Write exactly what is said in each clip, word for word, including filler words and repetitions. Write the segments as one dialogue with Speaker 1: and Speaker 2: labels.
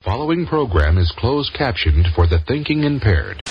Speaker 1: following program is closed captioned for the thinking impaired.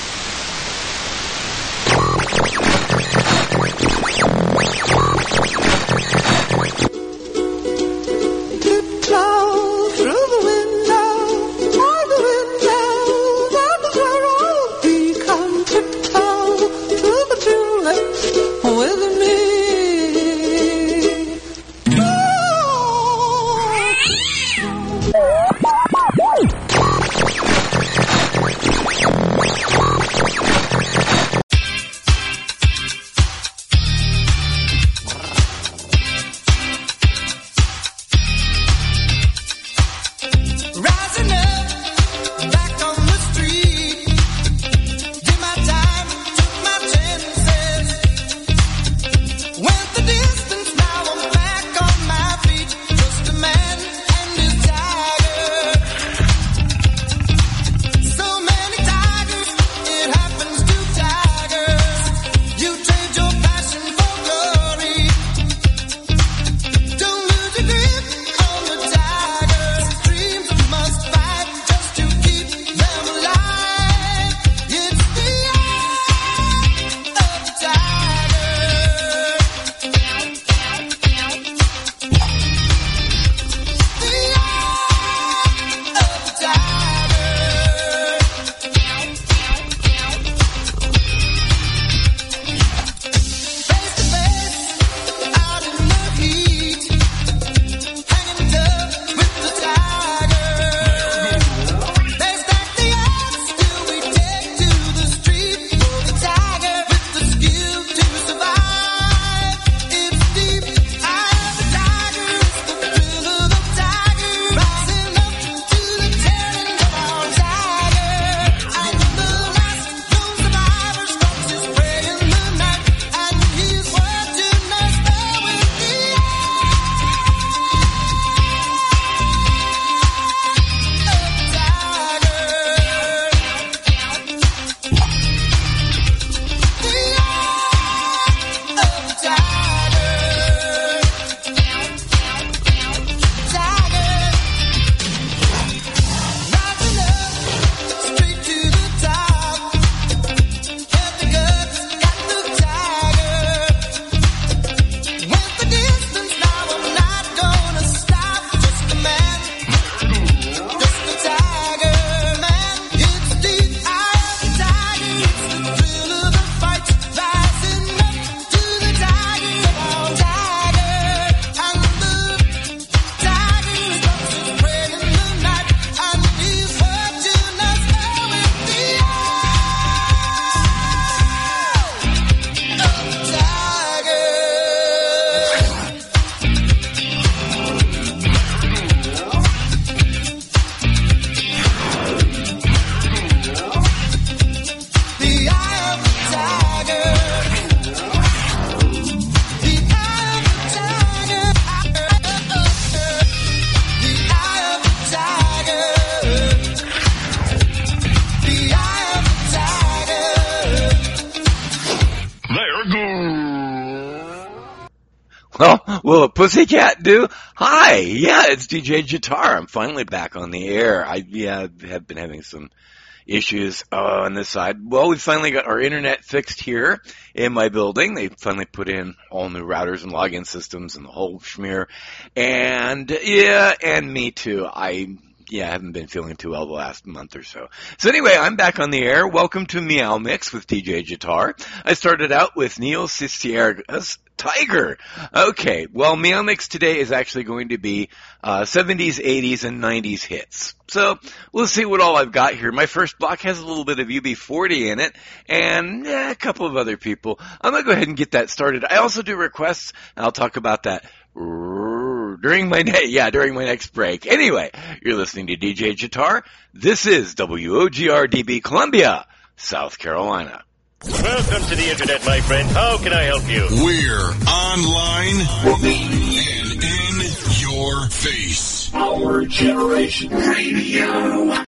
Speaker 2: Will a pussycat do? Hi, yeah, it's D J Jatar. I'm finally back on the air. I yeah have been having some issues uh, on this side. Well, we finally got our internet fixed here in my building. They finally put in all new routers and login systems and the whole schmear. And yeah, and me too. I yeah haven't been feeling too well the last month or so. So anyway, I'm back on the air. Welcome to Meow Mix with D J Jatar. I started out with Neil Cicierga's Tiger. Okay, well, Meow Mix today is actually going to be uh, seventies, eighties, and nineties hits. So we'll see what all I've got here. My first block has a little bit of U B forty in it, and eh, a couple of other people. I'm going to go ahead and get that started. I also do requests, and I'll talk about that during my ne- yeah during my next break. Anyway, you're listening to D J Jatar. This is W O G R D B Columbia, South Carolina.
Speaker 3: Welcome to the internet, my friend. How can I help you?
Speaker 4: We're online and in your face.
Speaker 5: Our Generation Radio.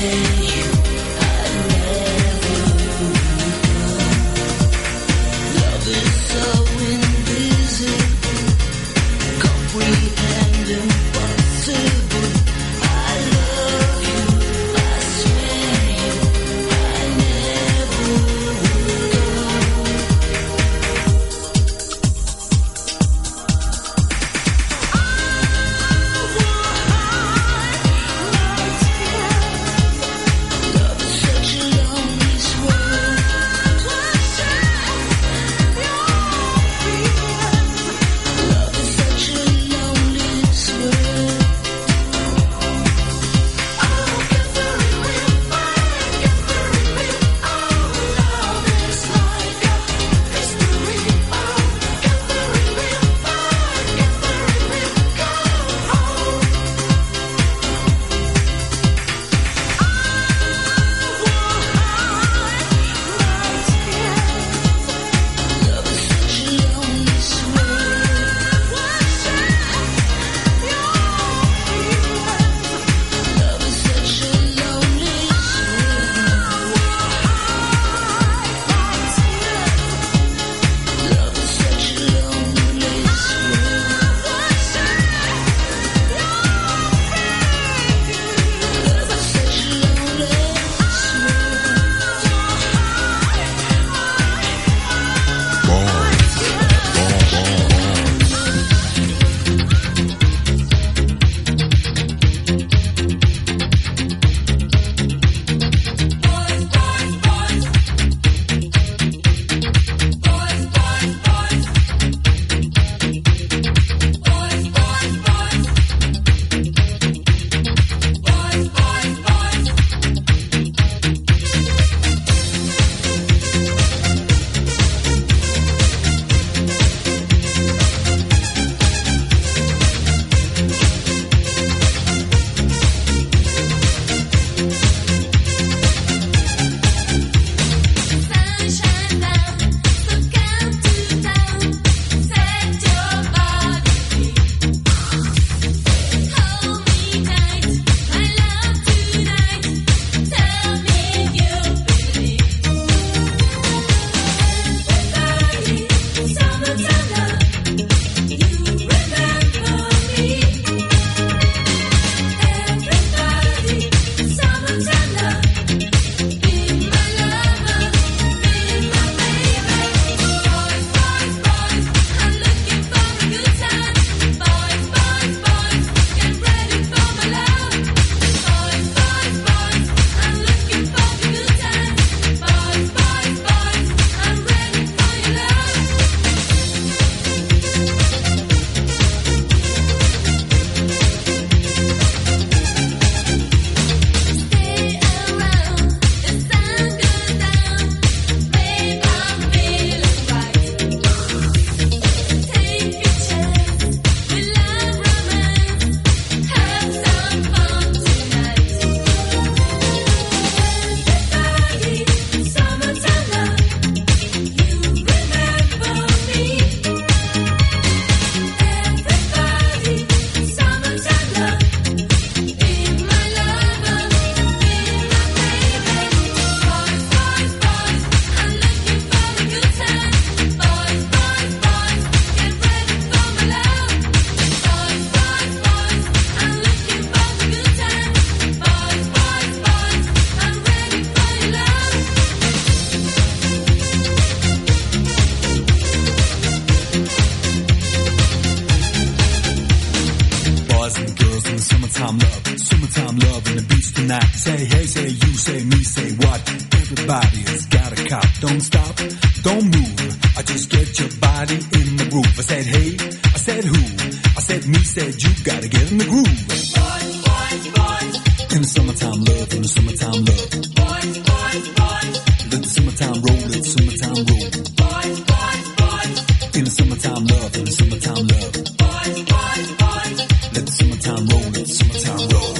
Speaker 6: Summertime love, summertime love and the beats tonight. Say hey, say you, say me, say what? Everybody has got a cop. Don't stop, don't move. I just get your body in the groove. I said hey, I said who? I said me, said you. Gotta get in the groove. Boys, boys, boys. In the summertime love, in the summertime love. Boys, boys, boys. Let the summertime roll, let the summertime roll. Boys, boys, boys. In the summertime love, in the summertime love. Boys, boys, boys. Let the summertime roll, let the summertime roll.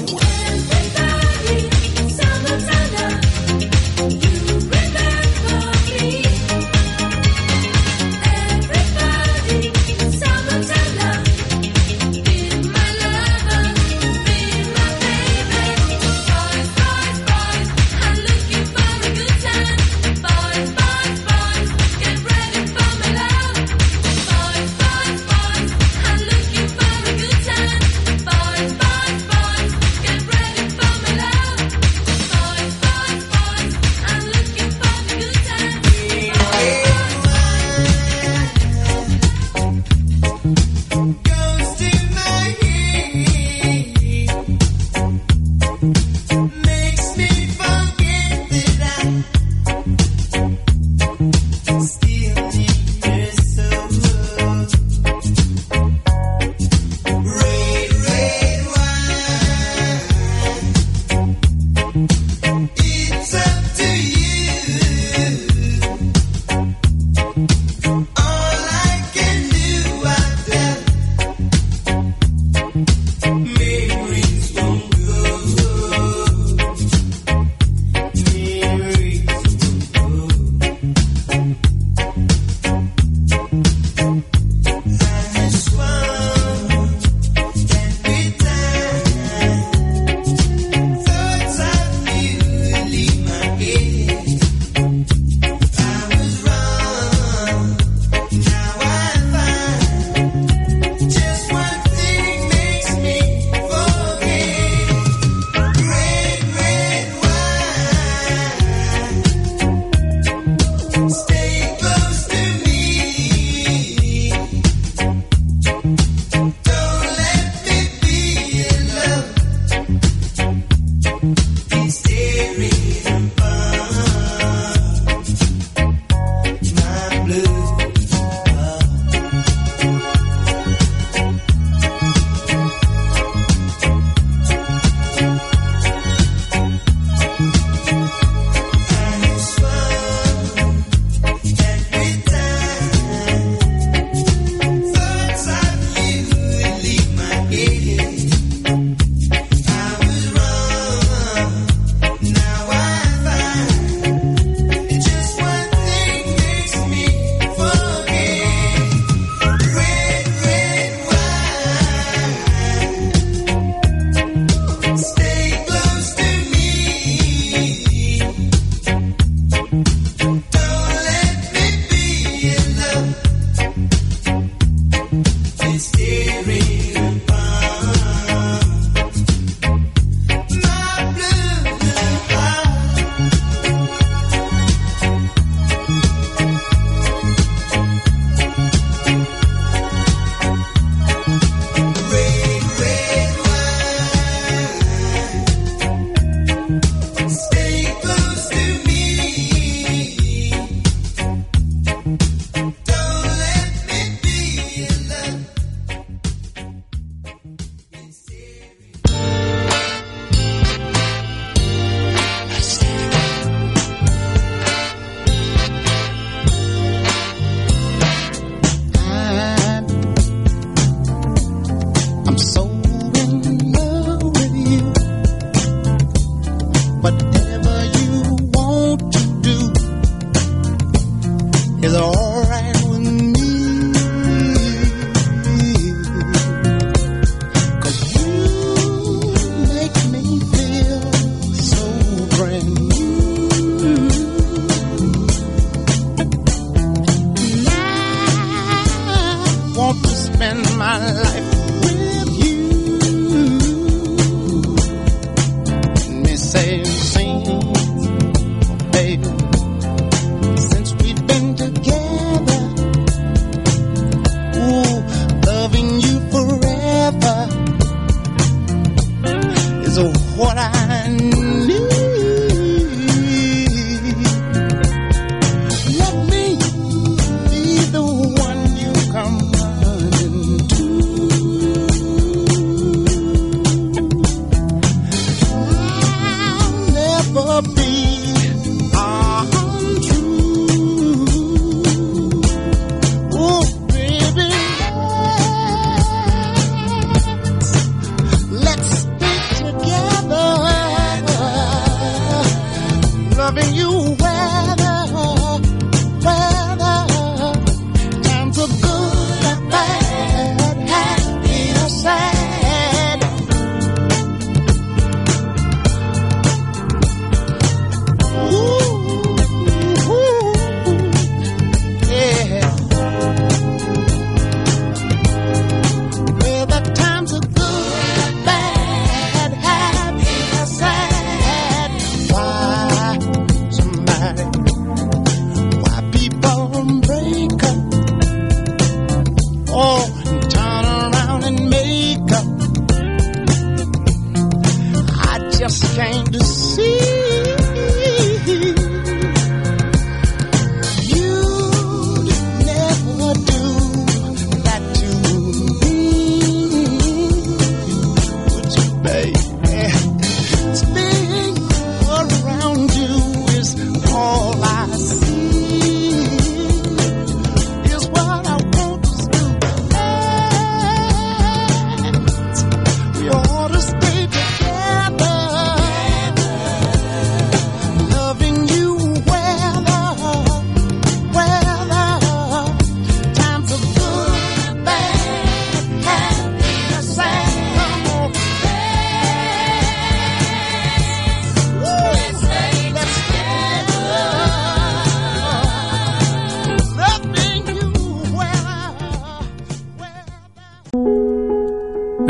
Speaker 6: Everybody, summertime love. You remember me. Everybody, summertime love. Be my lover, be my baby.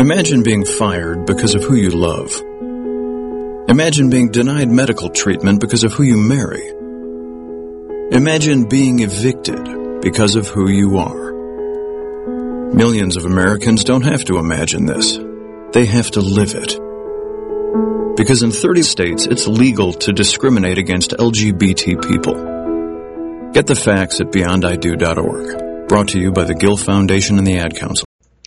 Speaker 7: Imagine being fired because of who you love. Imagine being denied medical treatment because of who you marry. Imagine being evicted because of who you are. Millions of Americans don't have to imagine this. They have to live it. Because in thirty states, it's legal to discriminate against L G B T people. Get the facts at beyond I do dot org. Brought to you by the Gill Foundation and the Ad Council.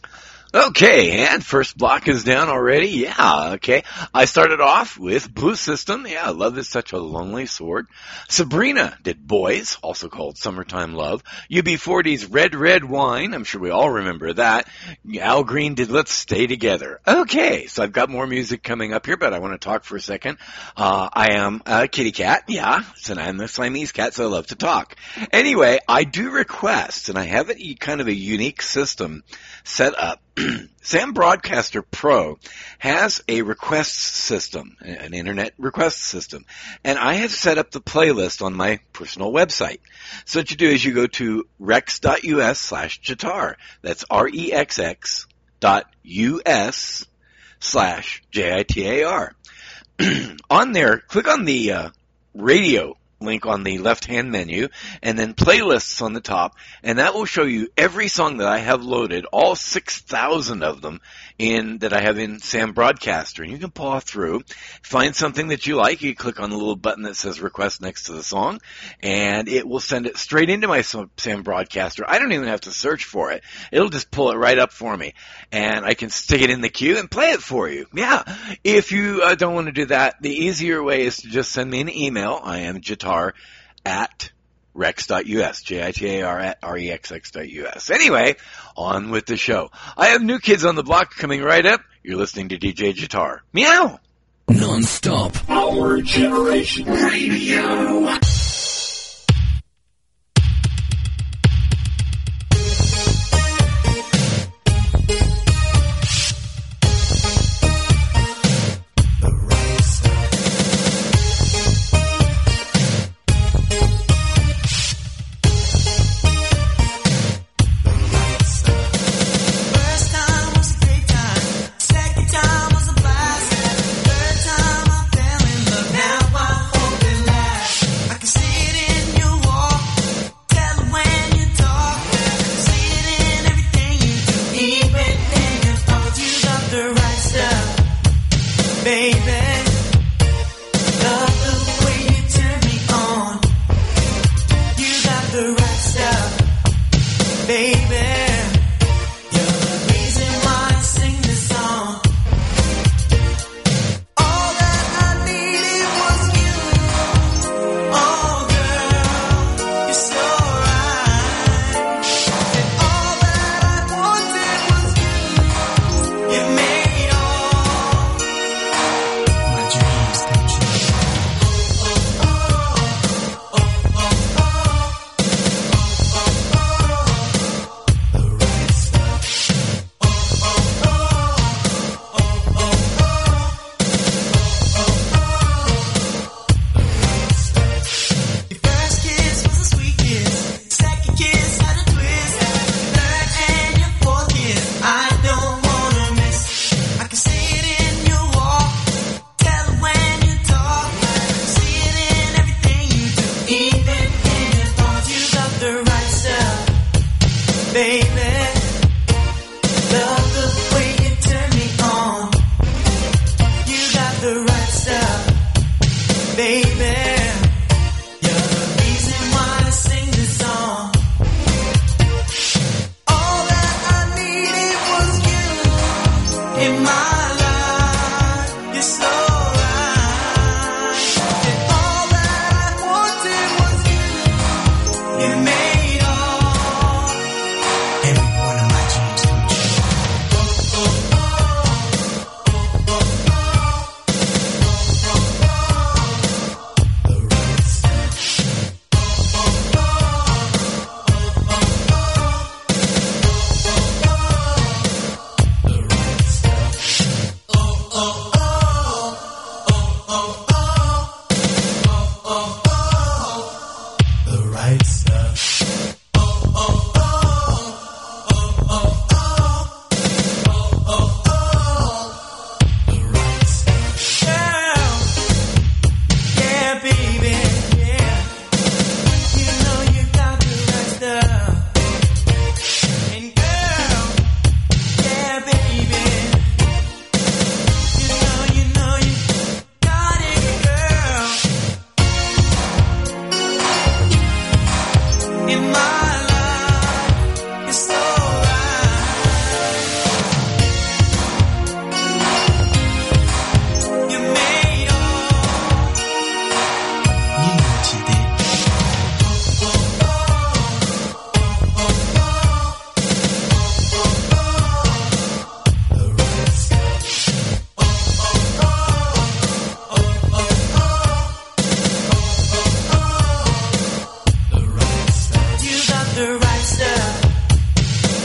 Speaker 2: Okay, and first block is down already. Yeah, okay. I started off with Blue System. Yeah, Love is Such a Lonely Sword. Sabrina did Boys, also called Summertime Love. U B forty's Red Red Wine. I'm sure we all remember that. Al Green did Let's Stay Together. Okay, so I've got more music coming up here, but I want to talk for a second. Uh, I am a kitty cat. Yeah, so I'm a Siamese cat, so I love to talk. Anyway, I do requests, and I have a kind of a unique system set up. Sam Broadcaster Pro has a request system, an internet request system, and I have set up the playlist on my personal website. So what you do is you go to rex.us slash Jitar. That's R-E-X-X dot U-S slash J-I-T-A-R. On there, click on the uh, radio link on the left-hand menu, and then playlists on the top, and that will show you every song that I have loaded, all six thousand of them in that I have in Sam Broadcaster. And you can paw through, find something that you like. You click on the little button that says request next to the song, and it will send it straight into my Sam Broadcaster. I don't even have to search for it. It'll just pull it right up for me, and I can stick it in the queue and play it for you. Yeah, if you uh, don't want to do that, the easier way is to just send me an email. I am Jitar at rex.us, J I T A R at R E X X dot U S. Anyway, on with the show. I have New Kids on the Block coming right up. You're listening to D J Jitar. Meow!
Speaker 5: Non-stop. Our Generation Radio.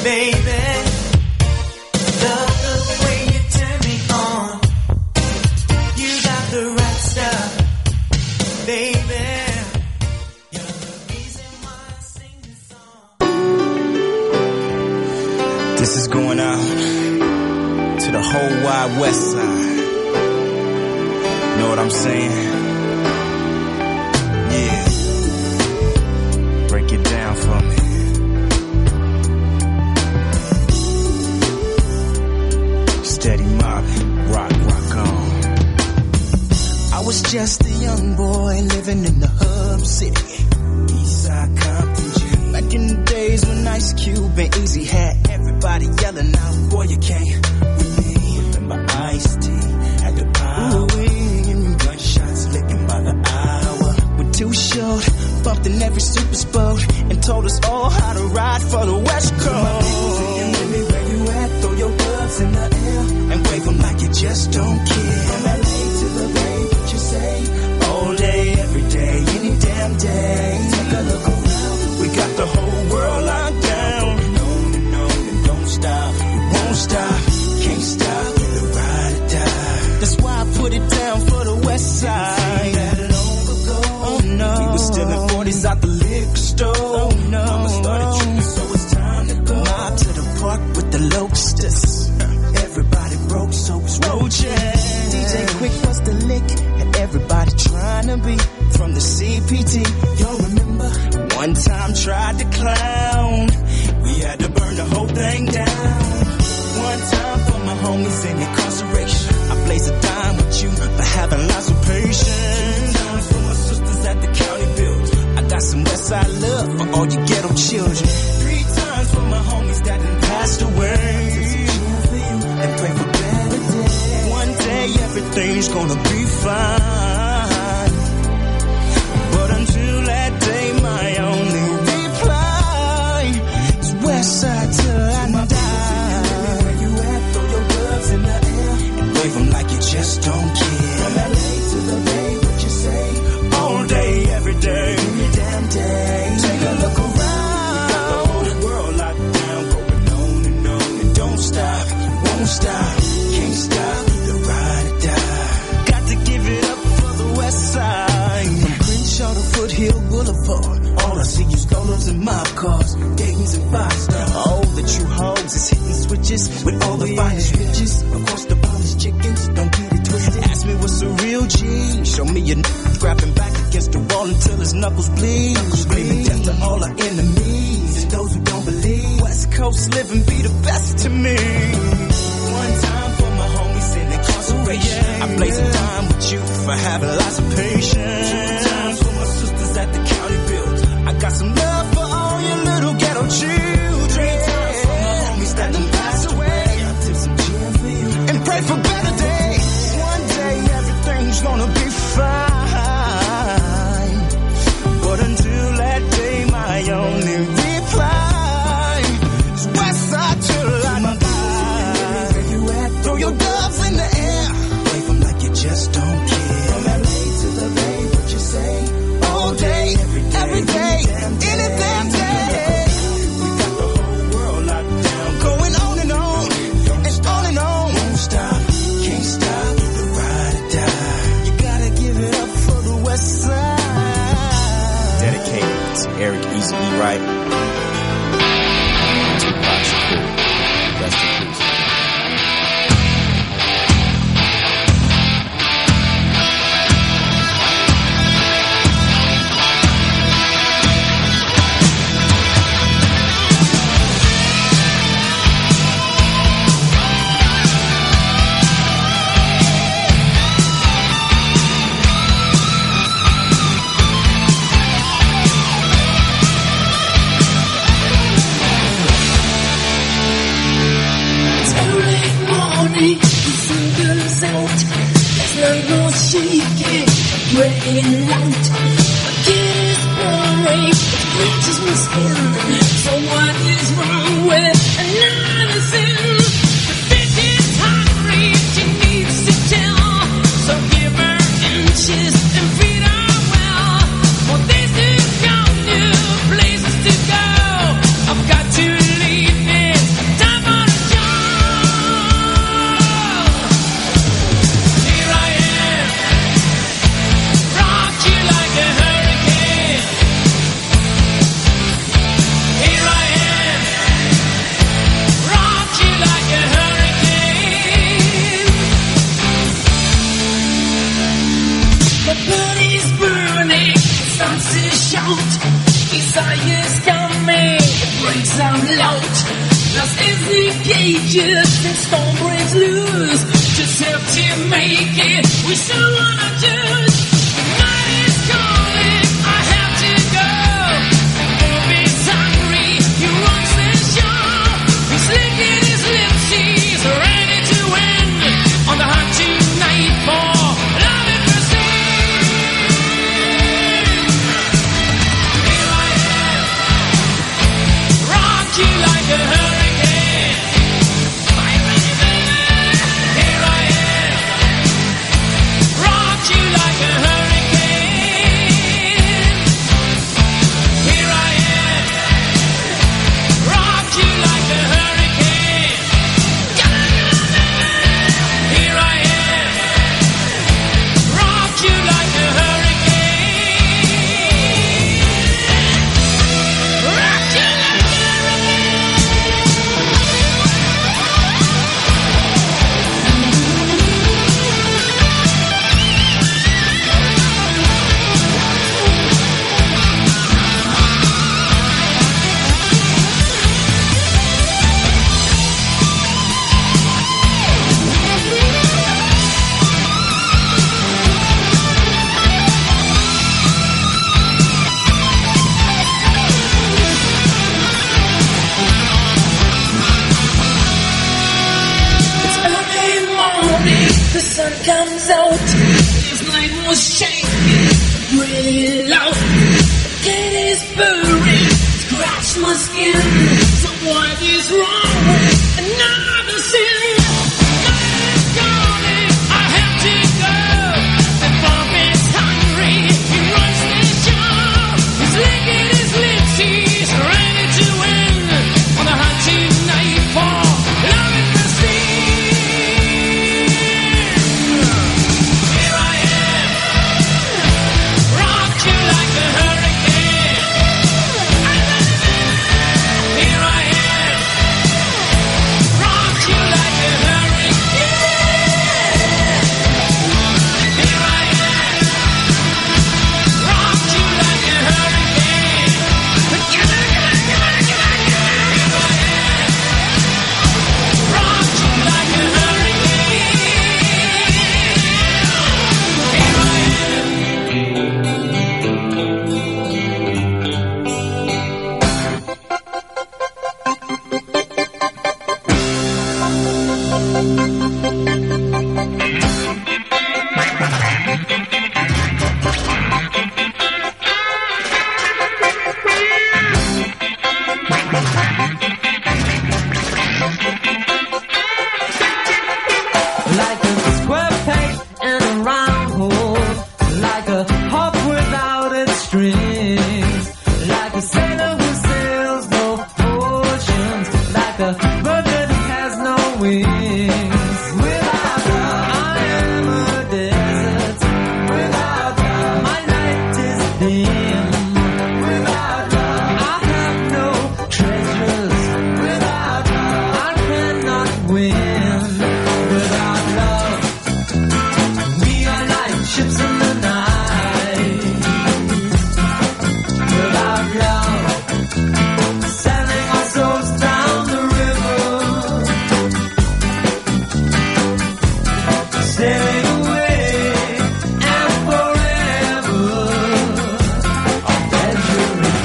Speaker 8: baby. Love the way you turn me on. You got the right stuff, baby. You're the reason why I sing this song.
Speaker 9: This is going out to the whole wide west side. Know what I'm saying? Yeah. Break it down for me. Steady mobbing, rock, rock on.
Speaker 10: I was just a young boy living in the hub city, Eastside Compton G. Back in the days when Ice Cube and Easy had everybody yelling out, boy, you can't with me. Remember Ice-T at the power. Gunshots licking by the hour. We're too short, bumped in every super boat, and told us all how to ride for the West Coast. Baby, where you at? Throw your gloves in the air and wave them like you just don't care. From L A to the Bay, what you say? All day, every day, any damn day. Take a look around, we got the whole world locked down. And on and on and don't stop, we won't stop, can't stop, the ride or die. That's why I put it down for the West Side. That long ago, oh no, we were stealing forties out the liquor store. Oh no, Mama started tripping, so it's time to go. Mob to the park with the Locusts. Everybody broke, so was roaches. D J Quick was the lick, and everybody trying to be from the C P T. Y'all remember? One time tried to clown, we had to burn the whole thing down. One time for my homies in incarceration, I blaze a dime with you for having lots of patience. Two times for my sisters at the county build, I got some Westside love for all you ghetto children. Three times for my homies that done passed away, and pray for better days. One day everything's gonna be fine, but until that day my only reply is Westside till I die. Where you at? Throw your gloves in the air and wave them like you just don't care. From L A to the Bay, what you say? All day, every day, any damn day. Take a look around, we got the whole world locked down, going on and on and don't stop, won't stop, can't stop, the ride or die. Got to give it up for the West Side. From Crenshaw to Foothill Boulevard, all I see is Golos and mob cars, Dayton's and five stars. All the true hoes is hitting switches with all the finest riches. Of course the finest chickens, don't get it twisted. Ask me what's a real G, show me your n***, grabbing back against the wall until his knuckles bleed. Screaming death to all our enemies and those who don't believe. West Coast living be the best to me. One time for my homies in incarceration, I blaze a dime with you for having lots of patience. Two times for my sisters at the county build, I got some love for all your little ghetto children. Three times for my homies that done passed away, I tip some gin for you and pray for better days. One day everything's gonna be fine, but until that day my only reply is Westside till I die. Where you at? Throw your gloves in the air, wave them like you just don't care. From L A to the Bay, what you say? All day, every day, every day, any damn day. We got the whole world locked down, going on and on and on and on. Won't stop, can't stop, the ride or die. You gotta give it up for the West Side.
Speaker 9: Dedicated to Eric Easy E. Wright, Tupac Shakur. Rest in peace.
Speaker 5: Breaking light, my kid is boring, reaches my skin. So what is wrong with another sin? The bitch is hungry, she needs to tell. So give her inches and feed her well. For this is young, new places to go. I've got to leave it contagious and storm breaks loose. Just help to make it. We still wanna choose. The night is calling. I have to go. Bobby's hungry. He wants the show. He's licking his lips. He's ready to win. On the hunt tonight for love and mercy. Here I am. Rock you like a hurricane. My baby. Here I am. Rock you like a hurricane. Here I am. Rock you like a hurricane. Here I am. Rock you like a hurricane. Rock you like a It's early morning, the sun comes out. This night was shaking, really loud. The cat is purring, scratch my skin. So what is wrong with another sin? Night is calling, I have to go. The Bob is hungry, he runs the show. He's licking his lips, he's ready to win. On the hunt tonight for love and mercy. Here I am, rock you like a hurricane. Here I am, rock you like a hurricane. Here I am, rock you like a hurricane. Here I am, rock you like a
Speaker 8: Like a square peg in a round hole, like a harp without its strings, like a sailor who sails no oceans, like a bird that has no wings. Without love, I am a desert. Without love, my light is dim. Without love, I have no treasures. Without love, I cannot win. Without love, we are like ships in the night. Without love, sailing our souls down the river, sailing away and forever. Our pleasure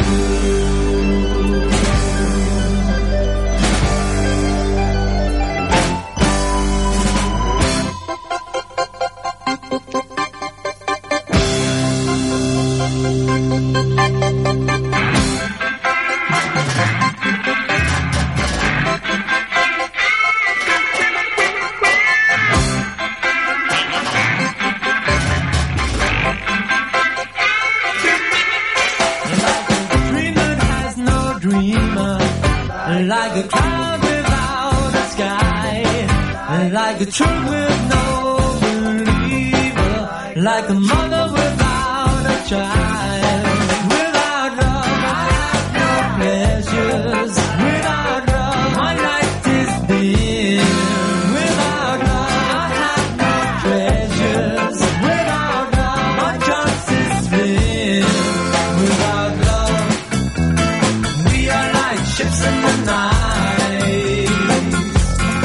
Speaker 8: dreamer has no dreamer, like a cloud without a sky, like a truth with no believer, like a mother without a child. Without love, I have no pleasures. Without love, my life is dim. Without love, I have no treasures. Without love, my chance is slim. Without love, we are like ships in the night.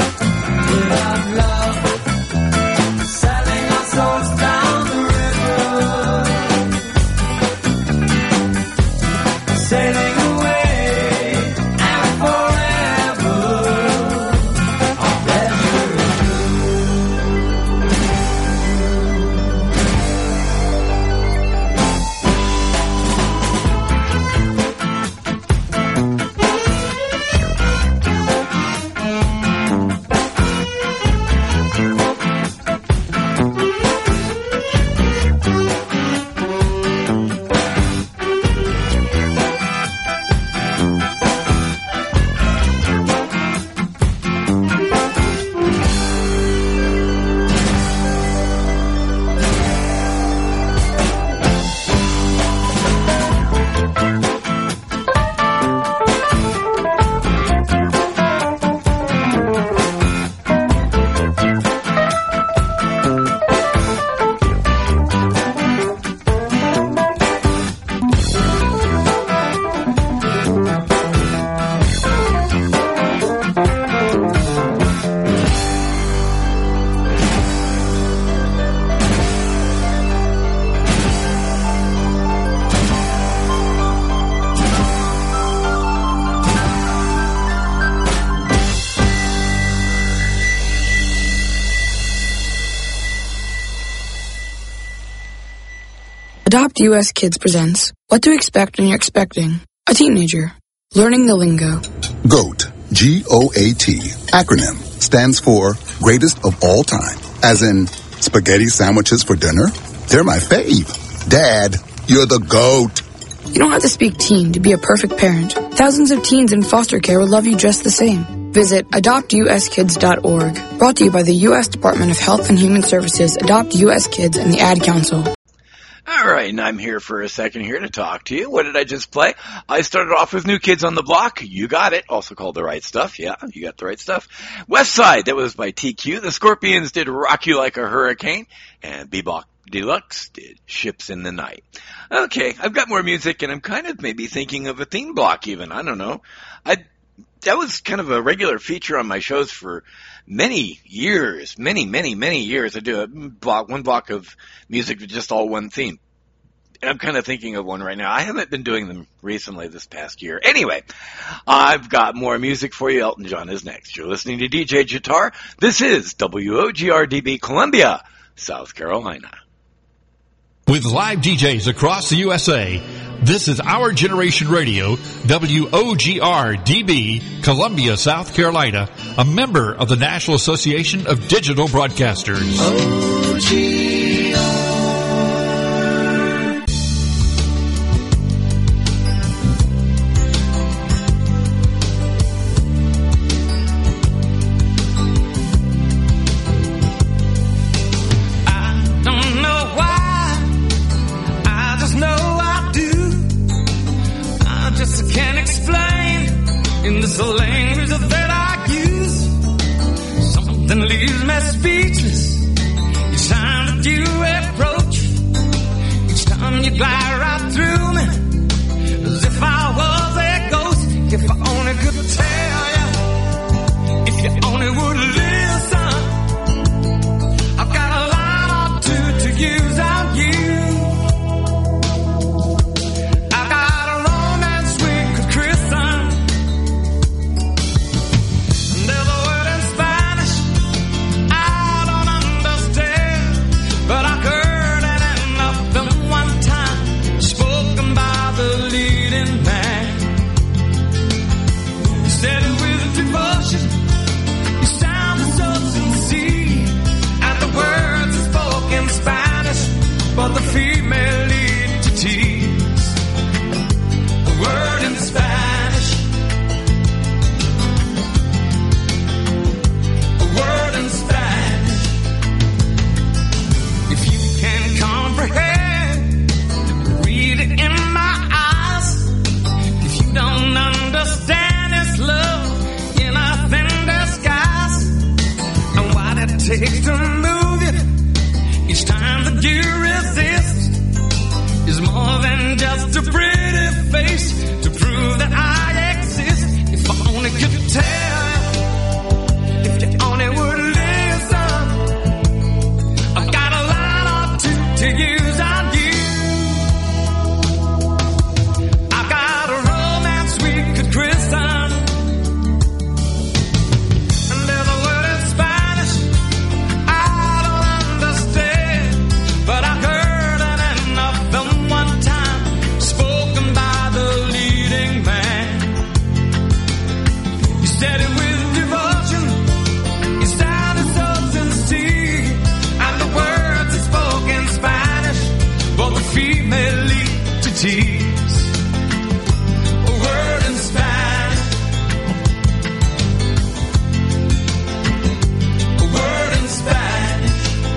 Speaker 11: Adopt U S Kids presents What to Expect When You're Expecting a Teenager. Learning the lingo.
Speaker 12: GOAT, G O A T, acronym, stands for Greatest of All Time. As in, spaghetti sandwiches for dinner? They're my fave. Dad, you're the GOAT.
Speaker 11: You don't have to speak teen to be a perfect parent. Thousands of teens in foster care will love you just the same. Visit adopt u s kids dot org. Brought to you by the U S Department of Health and Human Services, Adopt U S Kids, and the Ad Council.
Speaker 2: All right, and I'm here for a second here to talk to you. What did I just play? I started off with New Kids on the Block. You got it. Also called The Right Stuff. Yeah, you got the right stuff. West Side, that was by T Q. The Scorpions did Rock You Like a Hurricane. And Bebop Deluxe did Ships in the Night. Okay, I've got more music, and I'm kind of maybe thinking of a theme block even. I don't know. I That was kind of a regular feature on my shows for many years, many, many, many years. I do a block, one block of music with just all one theme. And I'm kind of thinking of one right now. I haven't been doing them recently this past year. Anyway, I've got more music for you. Elton John is next. You're listening to D J Jitar. This is W O G R D B Columbia, South Carolina.
Speaker 13: With live D Js across the U S A, this is Our Generation Radio, W O G R D B, Columbia, South Carolina, a member of the National Association of Digital Broadcasters.
Speaker 8: O G R
Speaker 14: This language that I use, something leaves me speechless. Each time that you approach, each time you glide right through me, as if I was a ghost. If I only could tell you, if you only would listen, I've got a line or two to use on you. I've got a romance sweet with Kristen. But the female lead to tease. A word in Spanish. A word in Spanish. If you can comprehend, read it in my eyes. If you don't understand this love in a thin disguise, and what it takes to move you each time that you resist is more than just a pretty face to prove that I exist. If I only could tell, if you only would listen, I've got a line or two to use on you. I've got a romance we could christen. And there's a word in Spanish I don't understand, but I heard it enough them one time, spoken by the leading man. He said it with devotion, he sounded so sincere, and the words he spoke in Spanish, but the female lead to tease. A word in Spanish, a word in Spanish.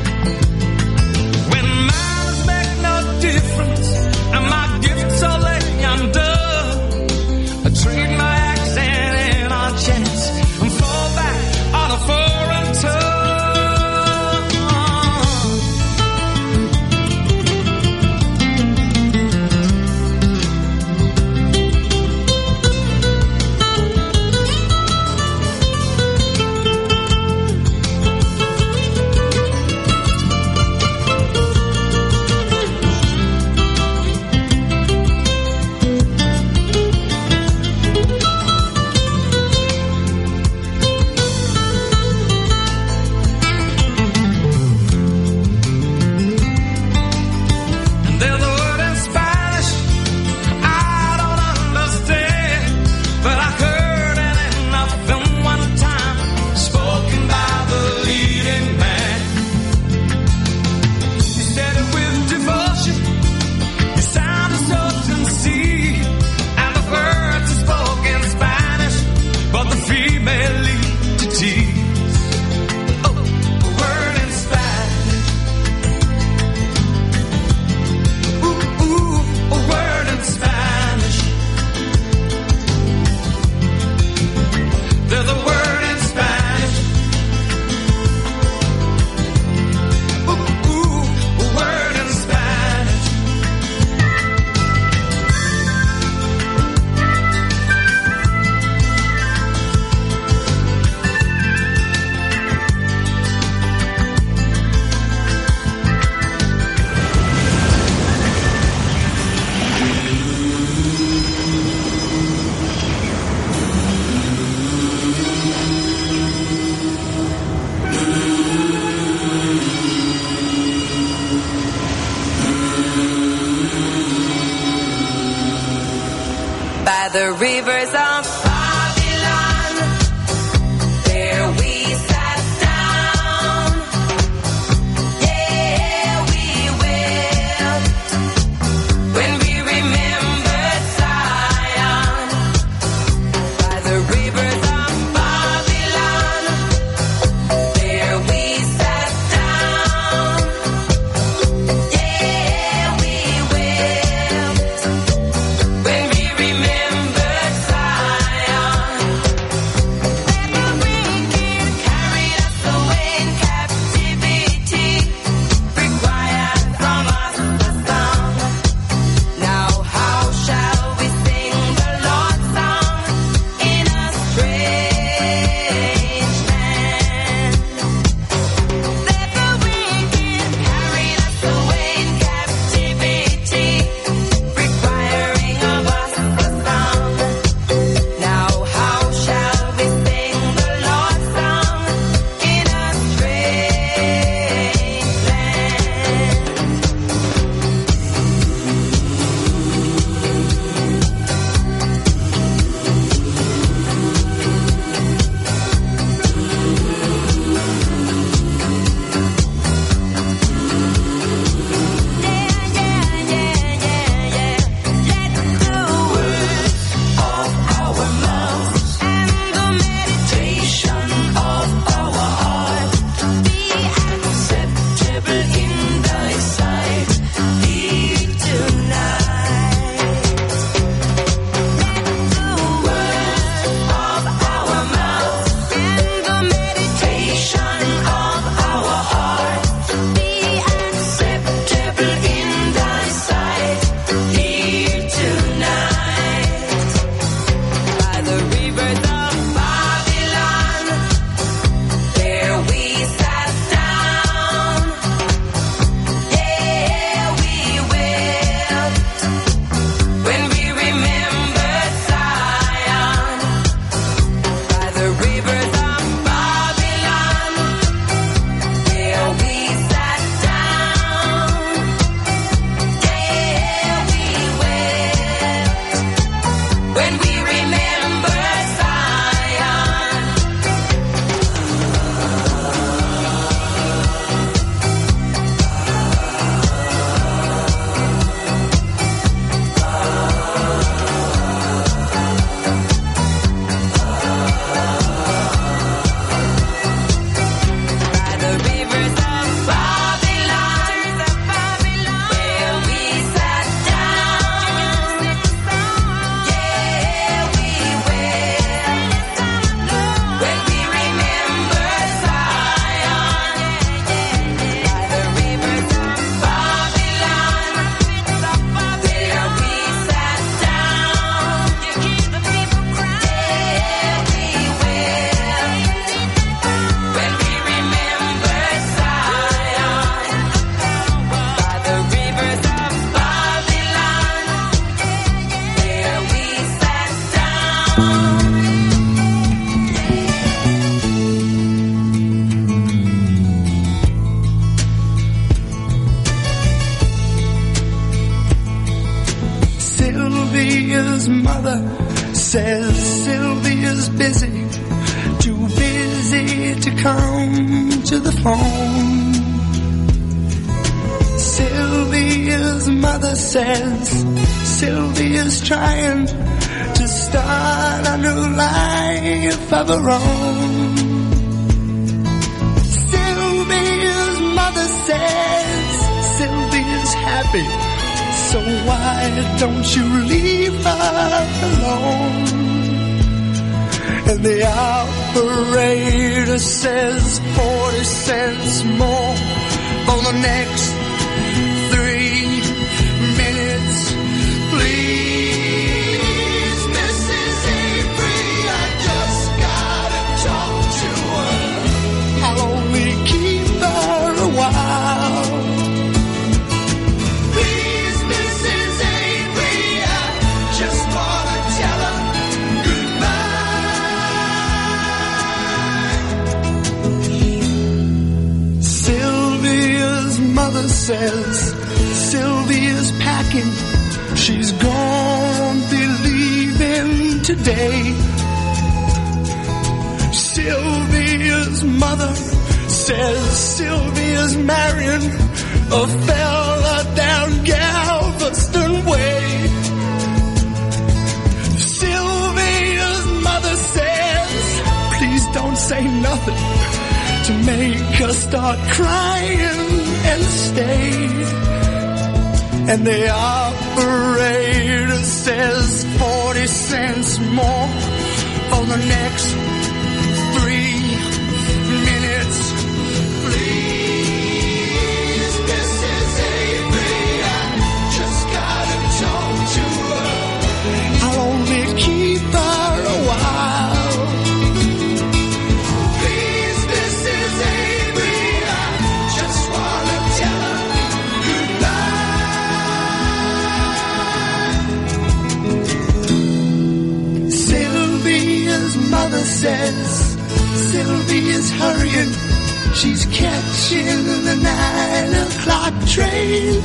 Speaker 14: When manners make no difference, and my gifts are lay undone, I trade my accent in on chance and fall back on a foreign tongue.
Speaker 15: by the rivers of Babylon. There we sat down. Yeah, we wept when we remembered Zion by the rivers of Babylon. There we sat down. Yeah, we wept when we remembered Zion. That the wicked carried us away in captivity, required from us a song. Now how shall we sing the Lord's song in a strange land? That the wicked carried us away in captivity, requiring of us a song. Now how shall we sing the Lord's song in a strange land? When we remember Zion, by the rivers of Babylon, where we sat down. Yeah, we wept when we remember Zion. By the rivers of Babylon, where we sat down. Yeah, we wept when we remember Zion. By the rivers of Babylon, where we sat down.
Speaker 16: Sylvia's mother says Sylvia's busy, too busy to come to the phone. Sylvia's mother says Sylvia's trying to start a new life of her own. Sylvia's mother says Sylvia's happy, so why don't you leave her alone? And the operator says forty cents more for the next three minutes. Please, Missus Avery, I just gotta talk to her. I'll only keep her a while. Please, Missus Avery, I just wanna tell her goodbye. Sylvia's mother says Sylvia's packing. She's gonna be leaving today. Sylvia's mother says Sylvia's marrying a fella down Galveston Way. Sylvia's mother says, please don't say nothing to make her start crying and stay. And the operator says forty cents more for the next three minutes. Please, Missus Avery, I just gotta talk to her. I'll only keep her a while. Please, Missus Avery, I just wanna tell her goodbye. Sylvia's mother says Sylvia's hurrying. She's catching the nine o'clock train.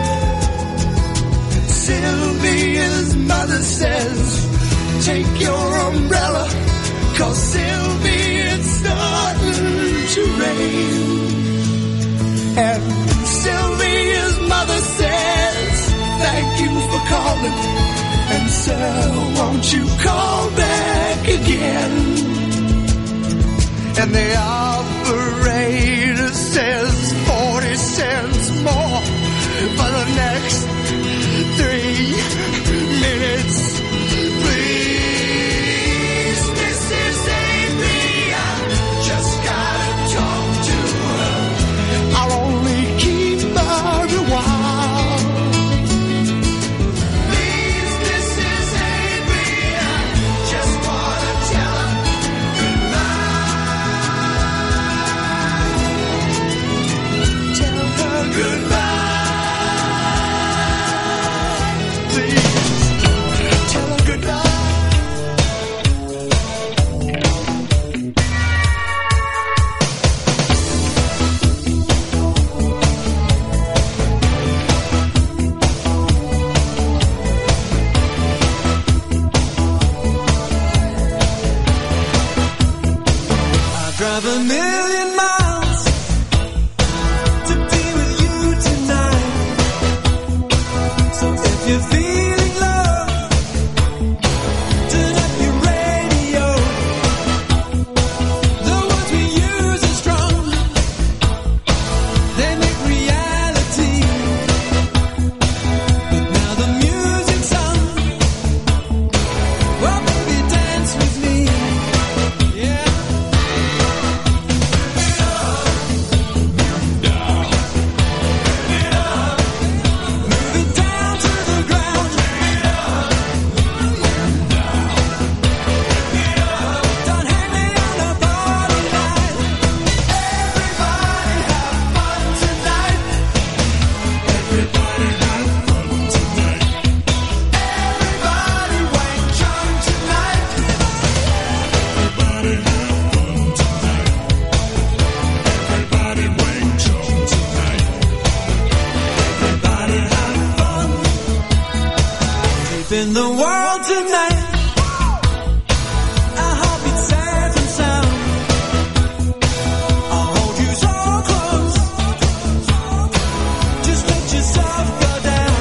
Speaker 16: Sylvia's mother says, take your umbrella, 'cause Sylvia, it's starting to rain. And Sylvia's mother says, thank you for calling. And sir, won't you call back again? And the operator says forty cents more for the next three minutes. Please, Missus Avery, I just gotta talk to her. I'll only keep her a while. Please, Missus Avery, I just wanna tell her goodbye.
Speaker 8: Drive a million miles to be with you tonight. So if you're feeling love, turn up your radio. The words we use are strong, they make reality. But now the music's on. Well, baby, dance with me. Yeah. In the world tonight, our heartbeat safe and sound. I'll hold you so close, just let yourself go down.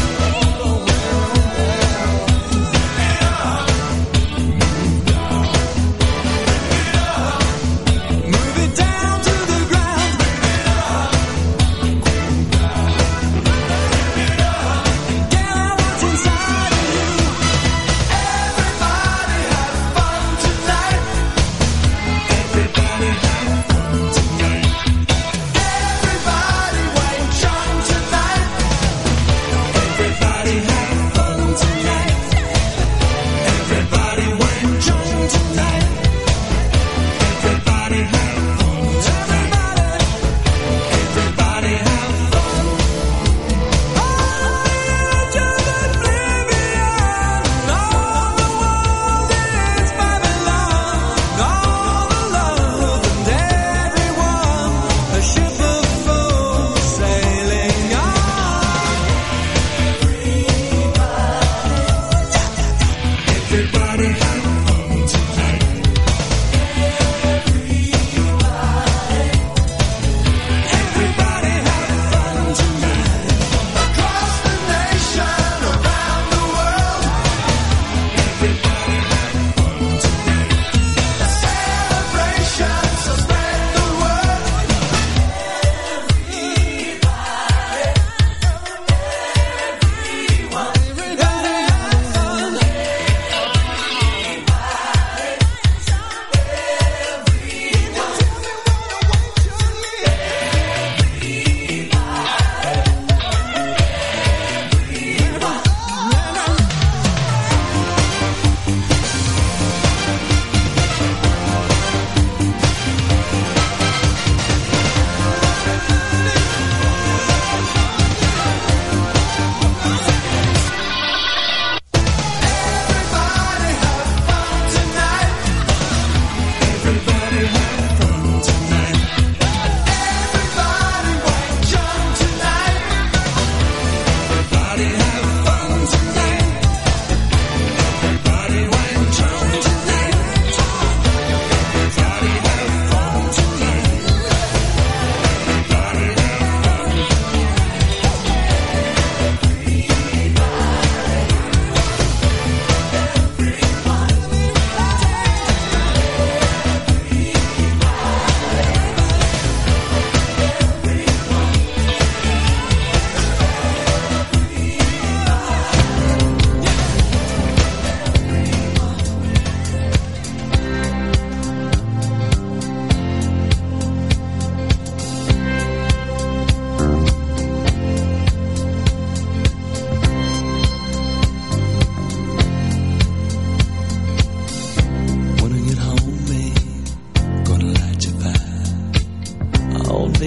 Speaker 8: Move it down to the ground. Get out what's inside of you.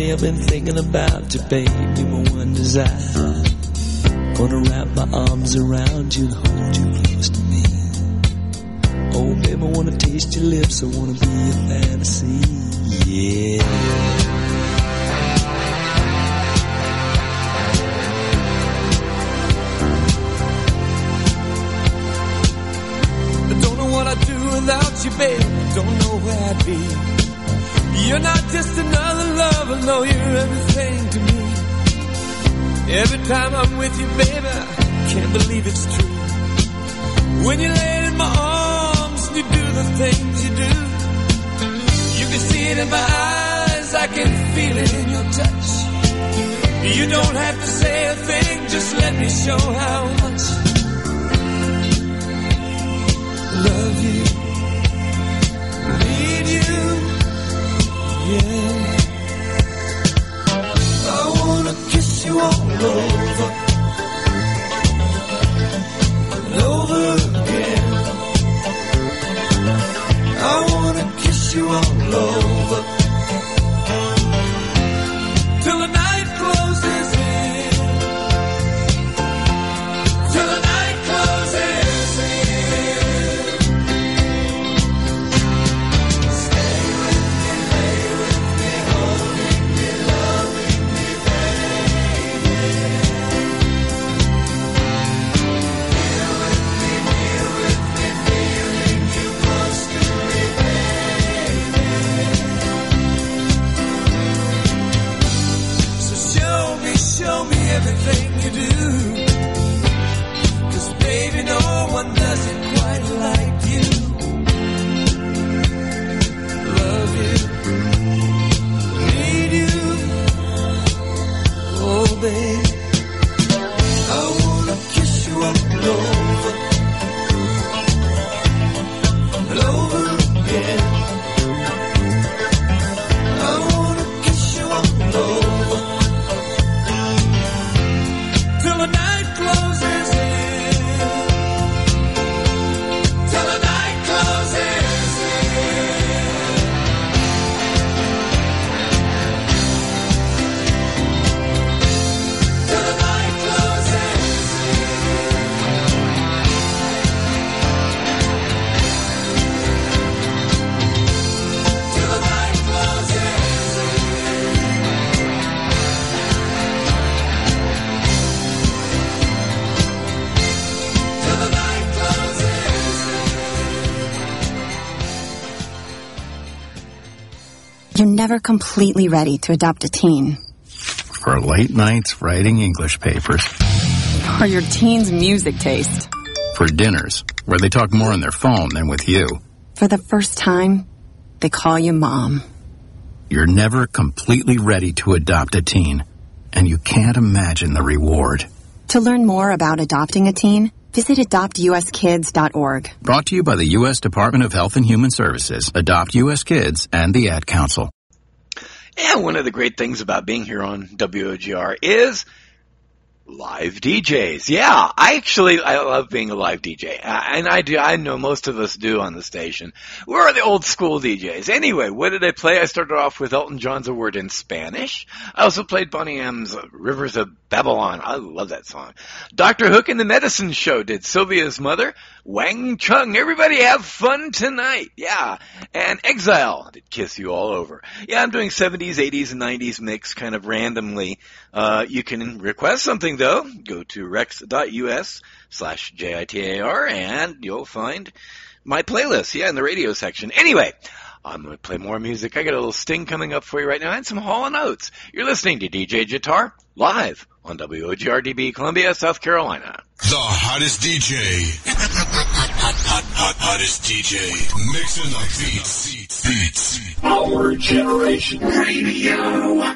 Speaker 17: Lately I've been thinking about you, baby, my one desire. Gonna wrap my arms around you and hold you close to me. Oh, baby, I wanna taste your lips, I wanna be your fantasy, yeah. I don't know what I'd do without you, baby, don't know where I'd be. You're not just another lover, no, you're everything to me. Every time I'm with you, baby, I can't believe it's true. When you lay in my arms and you do the things you do, you can see it in my eyes, I can feel it in your touch. You don't have to say a thing, just let me show how much I love you, need you, yeah. I wanna kiss you all over, and over again. I wanna kiss you all over, till the night closes in, till the night closes in. Stay with me, lay with me, holding me, loving me, baby. Here with me, here with me, feeling you close to me, baby. So show me, show me everything you do, 'cause baby, no one does it quite like you. Love you, need you, oh baby. I wanna kiss you all over, and over again. I wanna kiss you all over, till the night closes in, till the night closes in, till the night closes in, till the night closes in, till the night closes
Speaker 18: You're never completely ready to adopt a teen.
Speaker 19: For late nights writing English papers.
Speaker 18: Or your teen's music taste.
Speaker 19: For dinners, where they talk more on their phone than with you.
Speaker 18: For the first time, they call you mom.
Speaker 19: You're never completely ready to adopt a teen. And you can't imagine the reward.
Speaker 18: To learn more about adopting a teen, visit adopt u s kids dot org.
Speaker 19: Brought to you by the U S Department of Health and Human Services, Adopt U S Kids, and the Ad Council.
Speaker 2: Yeah, one of the great things about being here on W O G R is live D Js. Yeah, I actually, I love being a live D J. Uh, and I do, I know most of us do on the station. We're the old school D Js. Anyway, what did I play? I started off with Elton John's A Word in Spanish. I also played Bonnie M's Rivers of Babylon. I love that song. Doctor Hook and the Medicine Show did Sylvia's Mother. Wang Chung. Everybody have fun tonight. Yeah. And Exile did Kiss You All Over. Yeah, I'm doing seventies, eighties, and nineties mix kind of randomly. Uh, you can request something though. Go to rex.us slash J-I-T-A-R and you'll find my playlist. Yeah, in the radio section. Anyway, I'm going to play more music. I got a little sting coming up for you right now and some Hall and Oates. You're listening to D J Jitar live on W O G R D B, Columbia, South Carolina.
Speaker 4: The hottest D J. hot, hot, hot, hot, hottest D J. Mixing the beats. Beats. Our generation radio.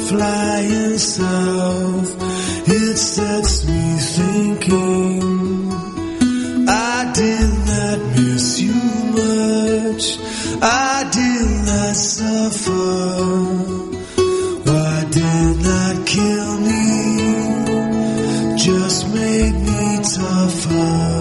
Speaker 16: flying south, it sets me thinking. I did not miss you much, I did not suffer. Why did not kill me, just make me tougher.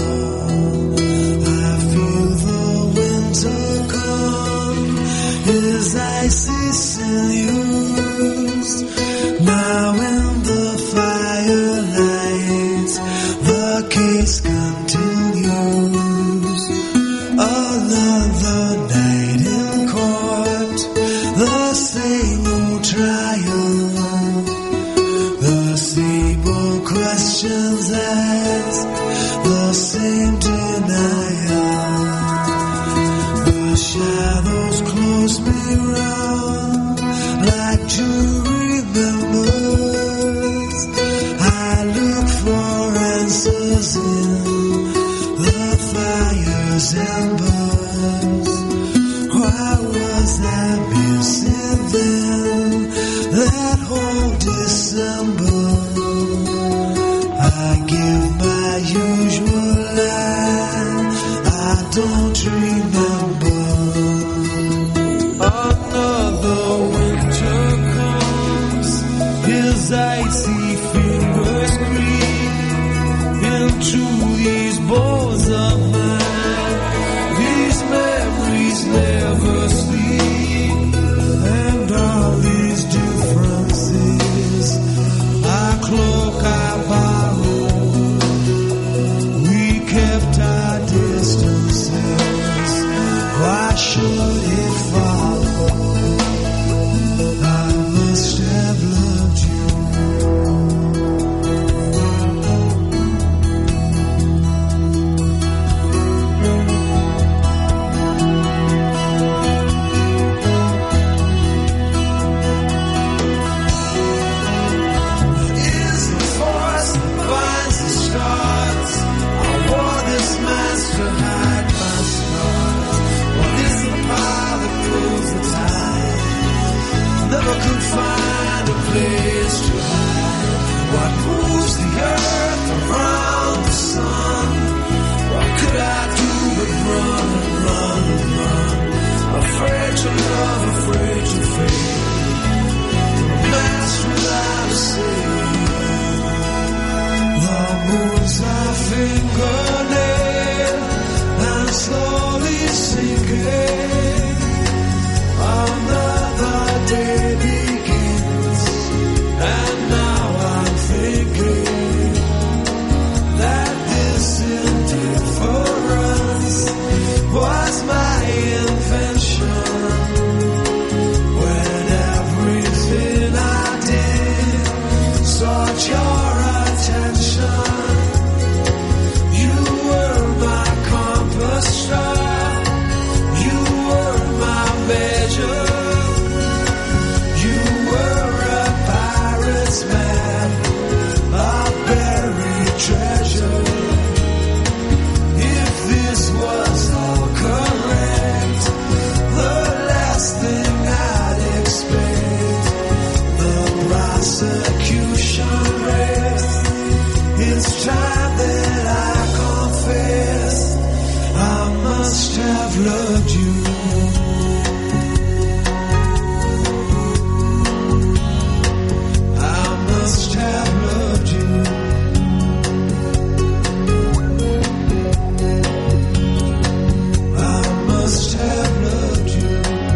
Speaker 16: I feel the winter come, his icy sinews. Now in the firelight, the case continues. Another night in court, the same old trial, the same old questions asked, the same denial. The shadows close me round like jury members. I look for answers in the fire's embers. Why was I missing then that whole December? I give my usual line, I don't remember. Another winter comes, his icy fingers creep into these bones of mine. These memories never sleep, and all these differences I cloak, I borrow. We kept our distances. Why should it follow? I must have loved you. Is the force that binds the stars? I wore this mask to hide my scars. What is the power that pulls the tide? Never could find a place to hide. What moves the earth around the sun? What could I do but run and run and run? Afraid to love, afraid to fade. Mask without a shade. The moon's a fingernail and slowly sinking. Another day begins, and now I'm thinking that this indifference was my invention. When everything I did sought your attention, you were my compass star, you were my measure, you were a pirate's map, a buried treasure. If this was all correct, the last thing I'd expect, the prosecution rests. It's time that I confess, I must have loved you. I must have loved you. I must have loved you.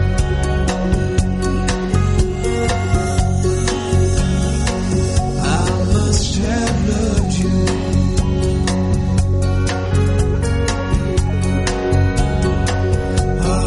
Speaker 16: I must have loved you. I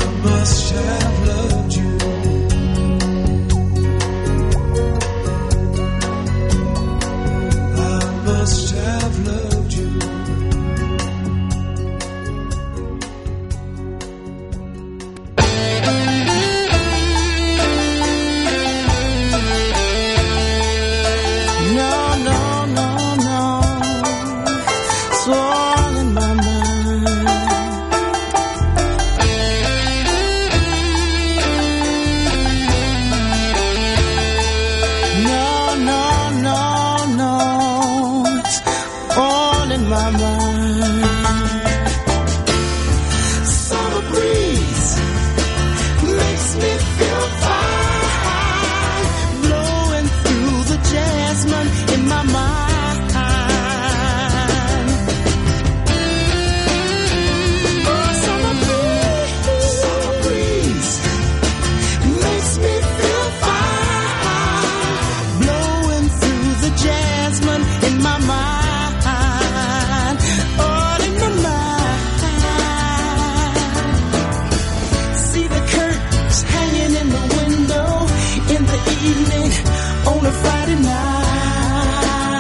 Speaker 10: evening on a Friday night.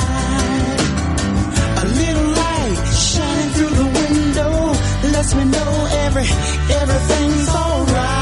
Speaker 10: A little light shining through the window lets me know every everything's alright.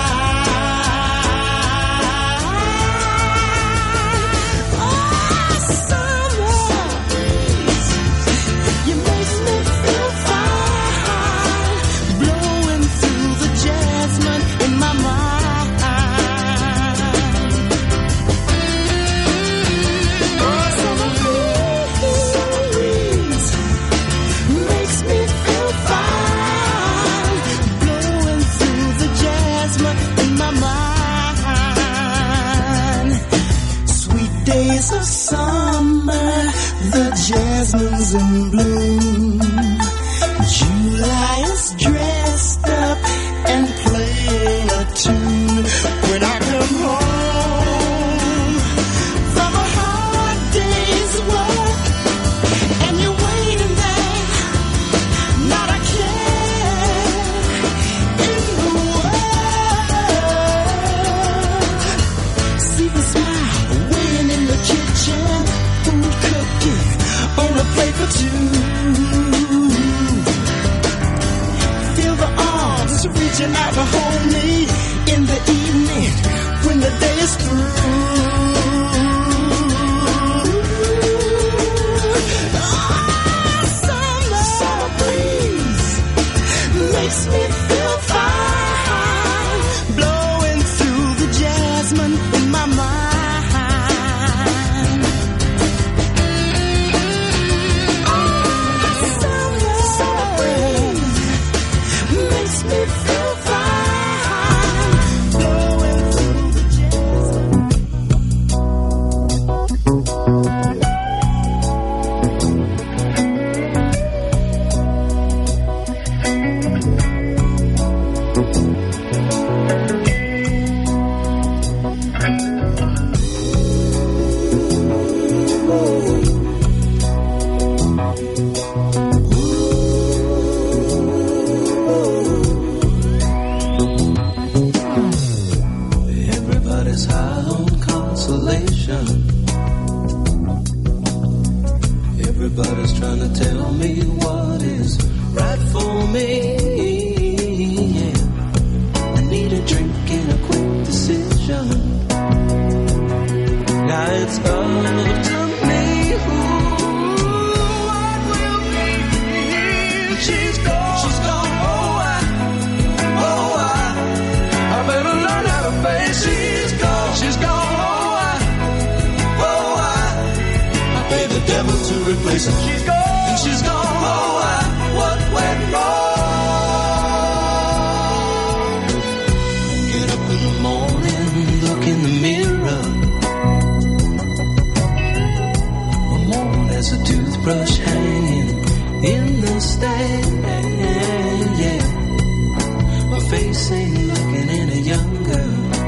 Speaker 10: Days of summer, the jasmine's in bloom. July is dressed up and playing a tune. When I come home from a hard day's work and you're waiting there, not a care in the world. See the smile in the kitchen, food cooking on a plate for two. Feel the arms reaching out to hold me in the evening when the day is through. Ah, summer, summer breeze makes me feel fine, blowing through the jasmine in my mind. Everybody's high on consolation. Everybody's trying to tell me what is right for me. Yeah. I need a drink and a quick decision. Now it's up to me. Ooh, what will be? She's gone. She's gone. Oh, I, oh, I, I better learn how to face. She's gone. She's gone. Oh, I, oh, I, I pay the devil to replace her. She's gone. And she's gone. Oh, I, what went wrong? Get up in the morning, look in the mirror. I'm on as a toothbrush hanging in the stand. Yeah, my face ain't looking any younger.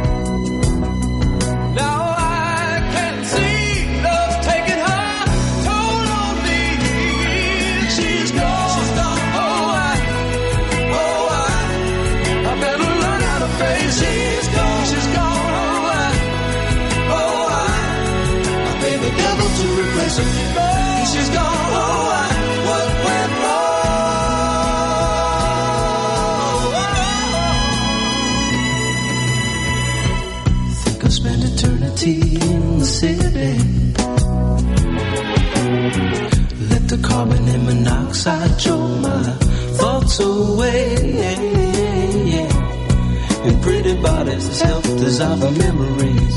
Speaker 10: Now I can see love taking her toll on me. She's gone. She's gone. Oh, I, oh, I, I better learn how to face. She's gone. She's gone. Oh, I, oh, I, I pay the devil to replace her. She's gone. She's gone. Oh, I, what went wrong? Think I'll spend eternity in the city. Let the carbon and monoxide choke my thoughts away. And pretty bodies as healthy as our memories.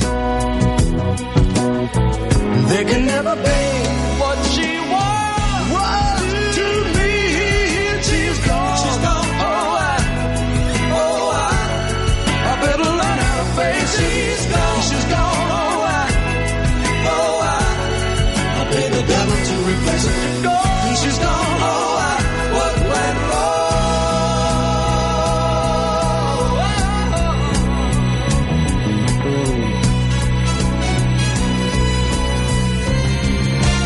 Speaker 10: They can never be what she was, was to me. She's gone. She's gone. Oh, I, oh, I, I better learn how to face. She's gone. She's gone. Oh, I, oh, I, I pay the devil to replace her. She's gone. She's gone. Oh, I, what went wrong?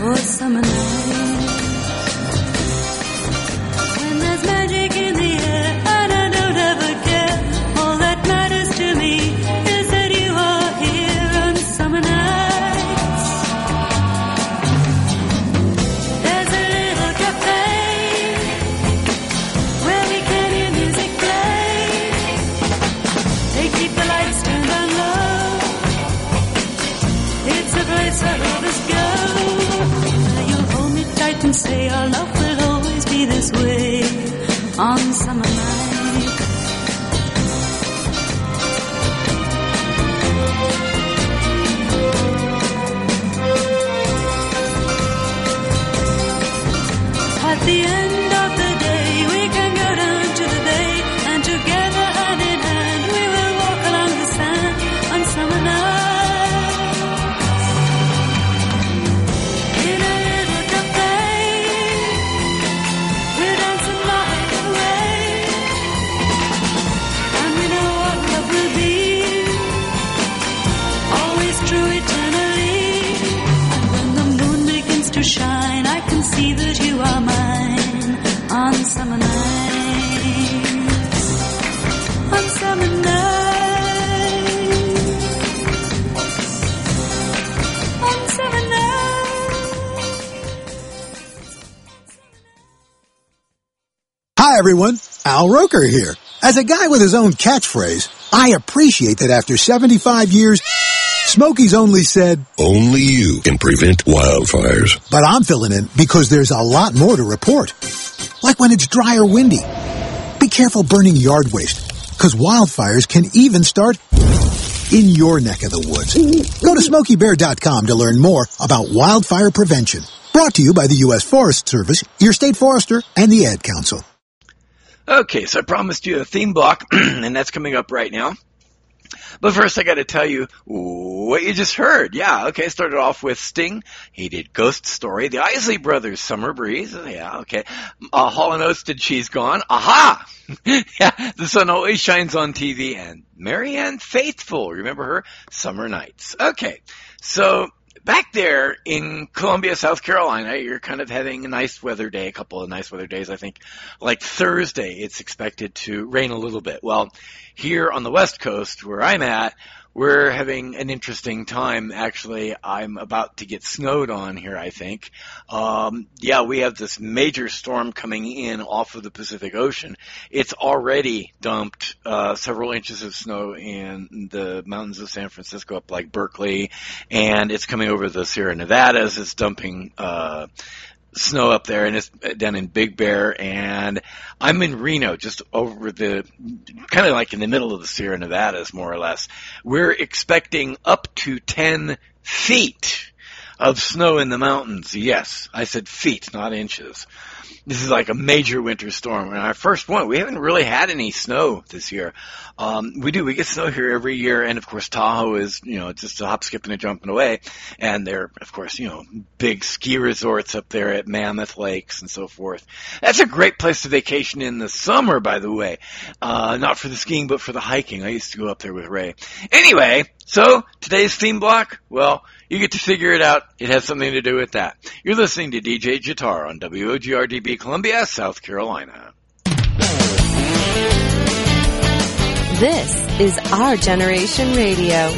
Speaker 5: for summer nights. When there's magic in the air and I don't ever care, all that matters to me is that you are here on summer nights. There's a little cafe where we can hear music play. They keep the lights turned on low. It's a place where lovers go. You'll hold me tight and say our love will always be this way on summer nights. At the end of the day, we can go down to the bay, and together hand in hand, we will walk along the sand on summer nights. In a little cafe, we're dancing light away, and we know what love will be, always true eternally. And when the moon begins to shine, I can see that you are mine on summer nights. On summer nights. On summer nights.
Speaker 20: Hi everyone, Al Roker here. As a guy with his own catchphrase, I appreciate that after seventy-five years, Smokey's only said,
Speaker 4: Only you can prevent wildfires.
Speaker 20: but I'm filling in because there's a lot more to report. Like when it's dry or windy. Be careful burning yard waste, because wildfires can even start in your neck of the woods. Go to smokey bear dot com to learn more about wildfire prevention. Brought to you by the U S Forest Service, your state forester, and the Ad Council.
Speaker 2: Okay, so I promised you a theme block, and that's coming up right now. But first, I got to tell you what you just heard. Yeah, okay, started off with Sting. He did Ghost Story. The Isley Brothers, Summer Breeze. Yeah, okay. Uh, Hall and Oates did She's Gone. Aha! Yeah, The Sun Always Shines on T V. And Marianne Faithfull, remember her? Summer Nights. Okay, so back there in Columbia, South Carolina, you're kind of having a nice weather day, a couple of nice weather days, I think. Like Thursday, it's expected to rain a little bit. Well, here on the West Coast, where I'm at, we're having an interesting time. Actually, I'm about to get snowed on here, I think. Um, yeah, we have this major storm coming in off of the Pacific Ocean. It's already dumped uh, several inches of snow in the mountains of San Francisco, up like Berkeley, and it's coming over the Sierra Nevadas. It's dumping uh snow up there, and it's down in Big Bear, and I'm in Reno, just over the, kind of like in the middle of the Sierra Nevadas, more or less. We're expecting up to ten feet of snow in the mountains. Yes, I said feet, not inches. This is like a major winter storm. And our first one, we haven't really had any snow this year. Um, we do, we get snow here every year. And of course, Tahoe is, you know, just a hop, skipping, and jumping away. And there are, of course, you know, big ski resorts up there at Mammoth Lakes and so forth. That's a great place to vacation in the summer, by the way. Uh, not for the skiing, but for the hiking. I used to go up there with Ray. Anyway, so today's theme block, well, you get to figure it out. It has something to do with that. You're listening to D J Jitar on W O G R D B Columbia, South Carolina.
Speaker 21: This is Our Generation Radio.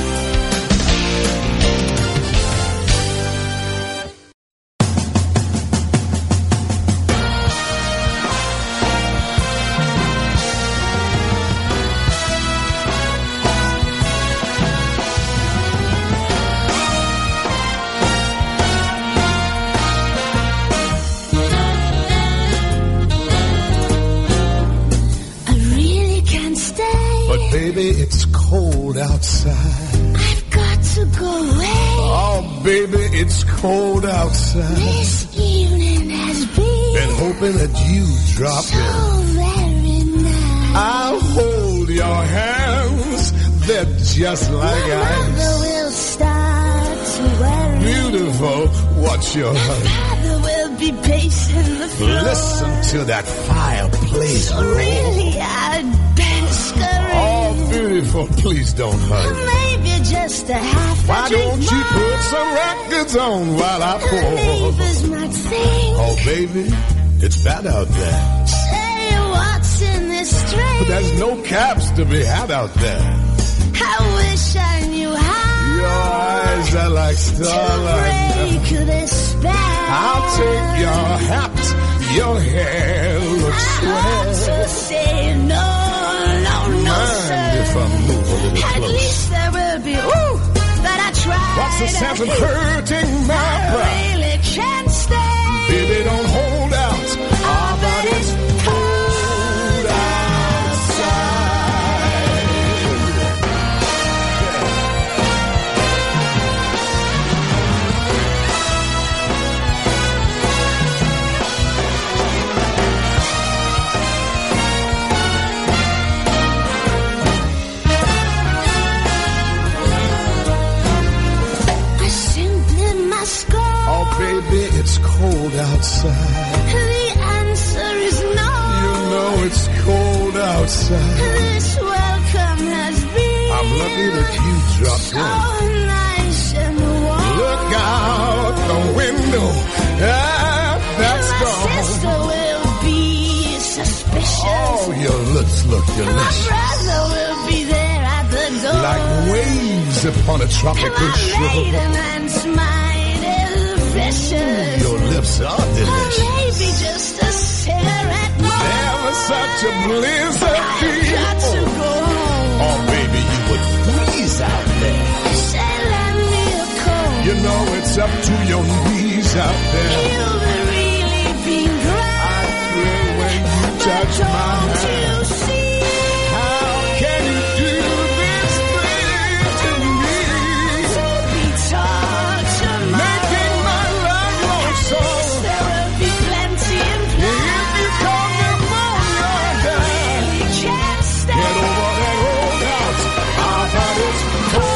Speaker 16: Baby, it's cold outside.
Speaker 5: I've got to go away.
Speaker 16: Oh, baby, it's cold outside.
Speaker 5: This evening has been,
Speaker 16: been hoping that you drop
Speaker 5: so
Speaker 16: in.
Speaker 5: very nice.
Speaker 16: I'll hold your hands. They're just like
Speaker 5: My
Speaker 16: ice.
Speaker 5: mother will start to worry.
Speaker 16: Beautiful. Watch your
Speaker 5: My
Speaker 16: hug.
Speaker 5: father will be pacing the floor.
Speaker 16: Listen to that fireplace roar.
Speaker 5: Really, I'd better scurry.
Speaker 16: Oh,
Speaker 1: beautiful, please don't hurry.
Speaker 5: Maybe just a half a
Speaker 1: Why
Speaker 5: drink
Speaker 1: don't you
Speaker 5: more.
Speaker 1: put some records on while I pour?
Speaker 5: Neighbors might think,
Speaker 1: Oh, baby, it's bad out there.
Speaker 5: say what's in this drink.
Speaker 1: But there's no caps to be had out there.
Speaker 5: I wish I knew how
Speaker 1: Your eyes are like
Speaker 5: to
Speaker 1: starlight.
Speaker 5: break this spell.
Speaker 1: I'll take your hat. Your hair looks
Speaker 5: I
Speaker 1: swell.
Speaker 5: to say no, no, no,
Speaker 1: Mind
Speaker 5: sir.
Speaker 1: if I move a little
Speaker 5: At
Speaker 1: close?
Speaker 5: least there will be, ooh, that I tried.
Speaker 1: What's the sense of hurting my
Speaker 5: I
Speaker 1: pride?
Speaker 5: really can't stay.
Speaker 1: Baby, don't hold out. Our body's cold outside.
Speaker 5: I simply must go.
Speaker 1: Oh, baby, it's cold outside.
Speaker 5: The answer is no.
Speaker 1: You know it's cold outside.
Speaker 5: This welcome has been
Speaker 1: I'm lucky that you dropped
Speaker 5: so
Speaker 1: in.
Speaker 5: nice and warm.
Speaker 1: Look out the window. Ah, that's
Speaker 5: My
Speaker 1: gone.
Speaker 5: sister will be suspicious.
Speaker 1: Oh, your lips look
Speaker 5: My
Speaker 1: delicious.
Speaker 5: brother will be there at the door.
Speaker 1: Like waves upon a tropical
Speaker 5: My
Speaker 1: shore.
Speaker 5: maiden and smile is vicious.
Speaker 1: Your lips are
Speaker 5: Or
Speaker 1: delicious.
Speaker 5: maybe just a cigarette more.
Speaker 1: Never such a blizzard
Speaker 5: I've got to go home.
Speaker 1: Oh, baby, you would freeze out there.
Speaker 5: Say, lend me a coat.
Speaker 1: You know it's up to your knees out there.
Speaker 5: You've really been great.
Speaker 1: I thrill when you touch my
Speaker 5: Don't
Speaker 1: hand.
Speaker 5: you see?
Speaker 1: How can you do this thing to me?
Speaker 5: To be taught tomorrow.
Speaker 1: Making my love grow so.
Speaker 5: There will be plenty in play.
Speaker 1: If you come pneumonia down,
Speaker 5: You can't stay.
Speaker 1: get over that old house. Our body's cold.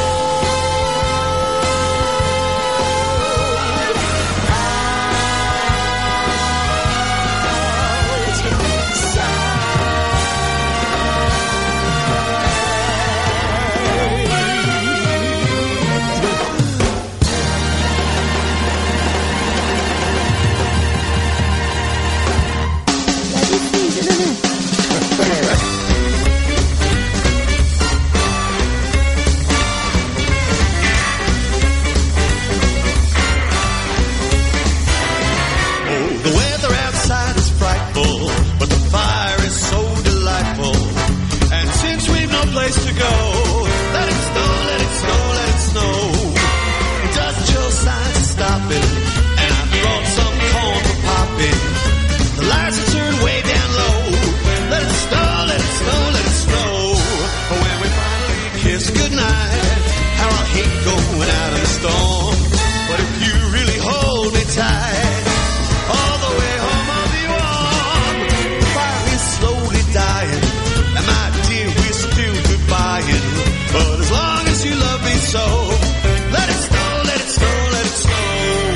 Speaker 22: Oh, the weather outside is frightful, but the fire is so delightful. And since we've no place to go, let it snow, let it snow, let it snow. Dust chill signs are stopping, and I brought some corn for popping. The lights are turned way down low. Let it snow, let it snow, let it snow. But when we finally kiss goodnight, how I hate going out in the storm. But if you really hold me tight, all the way home I'll be warm. The fire is slowly dying, and my dear, we're still goodbying. But as long as you love me so, let it snow, let it snow, let it snow.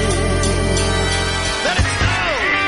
Speaker 22: Let it snow.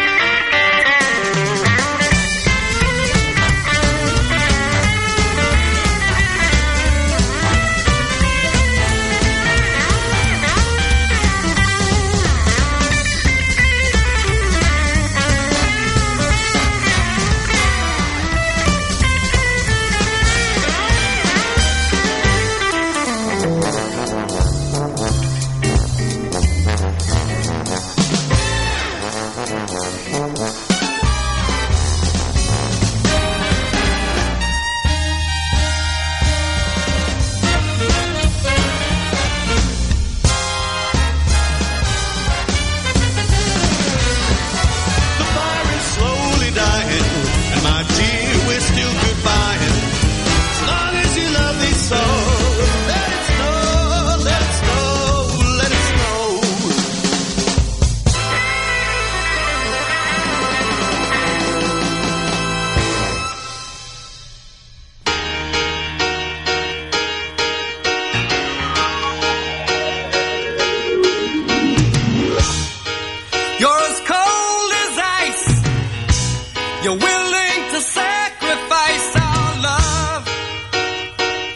Speaker 22: The fire is slowly dying, and my dear, we're still goodbying. As long as you love me so, let it snow, let it snow, let it snow.
Speaker 17: You're as cold as ice. You're willing to sacrifice our love.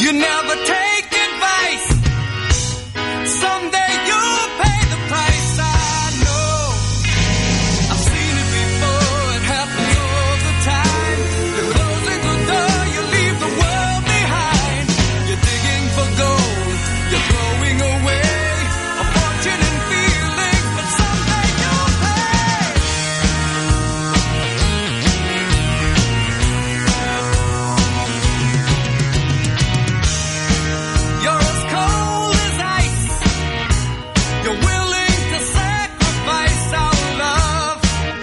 Speaker 14: You never take advice. Someday you'll pay the price. I know. I've seen it before. It happens all the time. You're closing the door. You leave the world behind. You're digging for gold. You're throwing away a fortune and feelings, but someday you'll pay. You're as cold as ice. You're willing to sacrifice our love.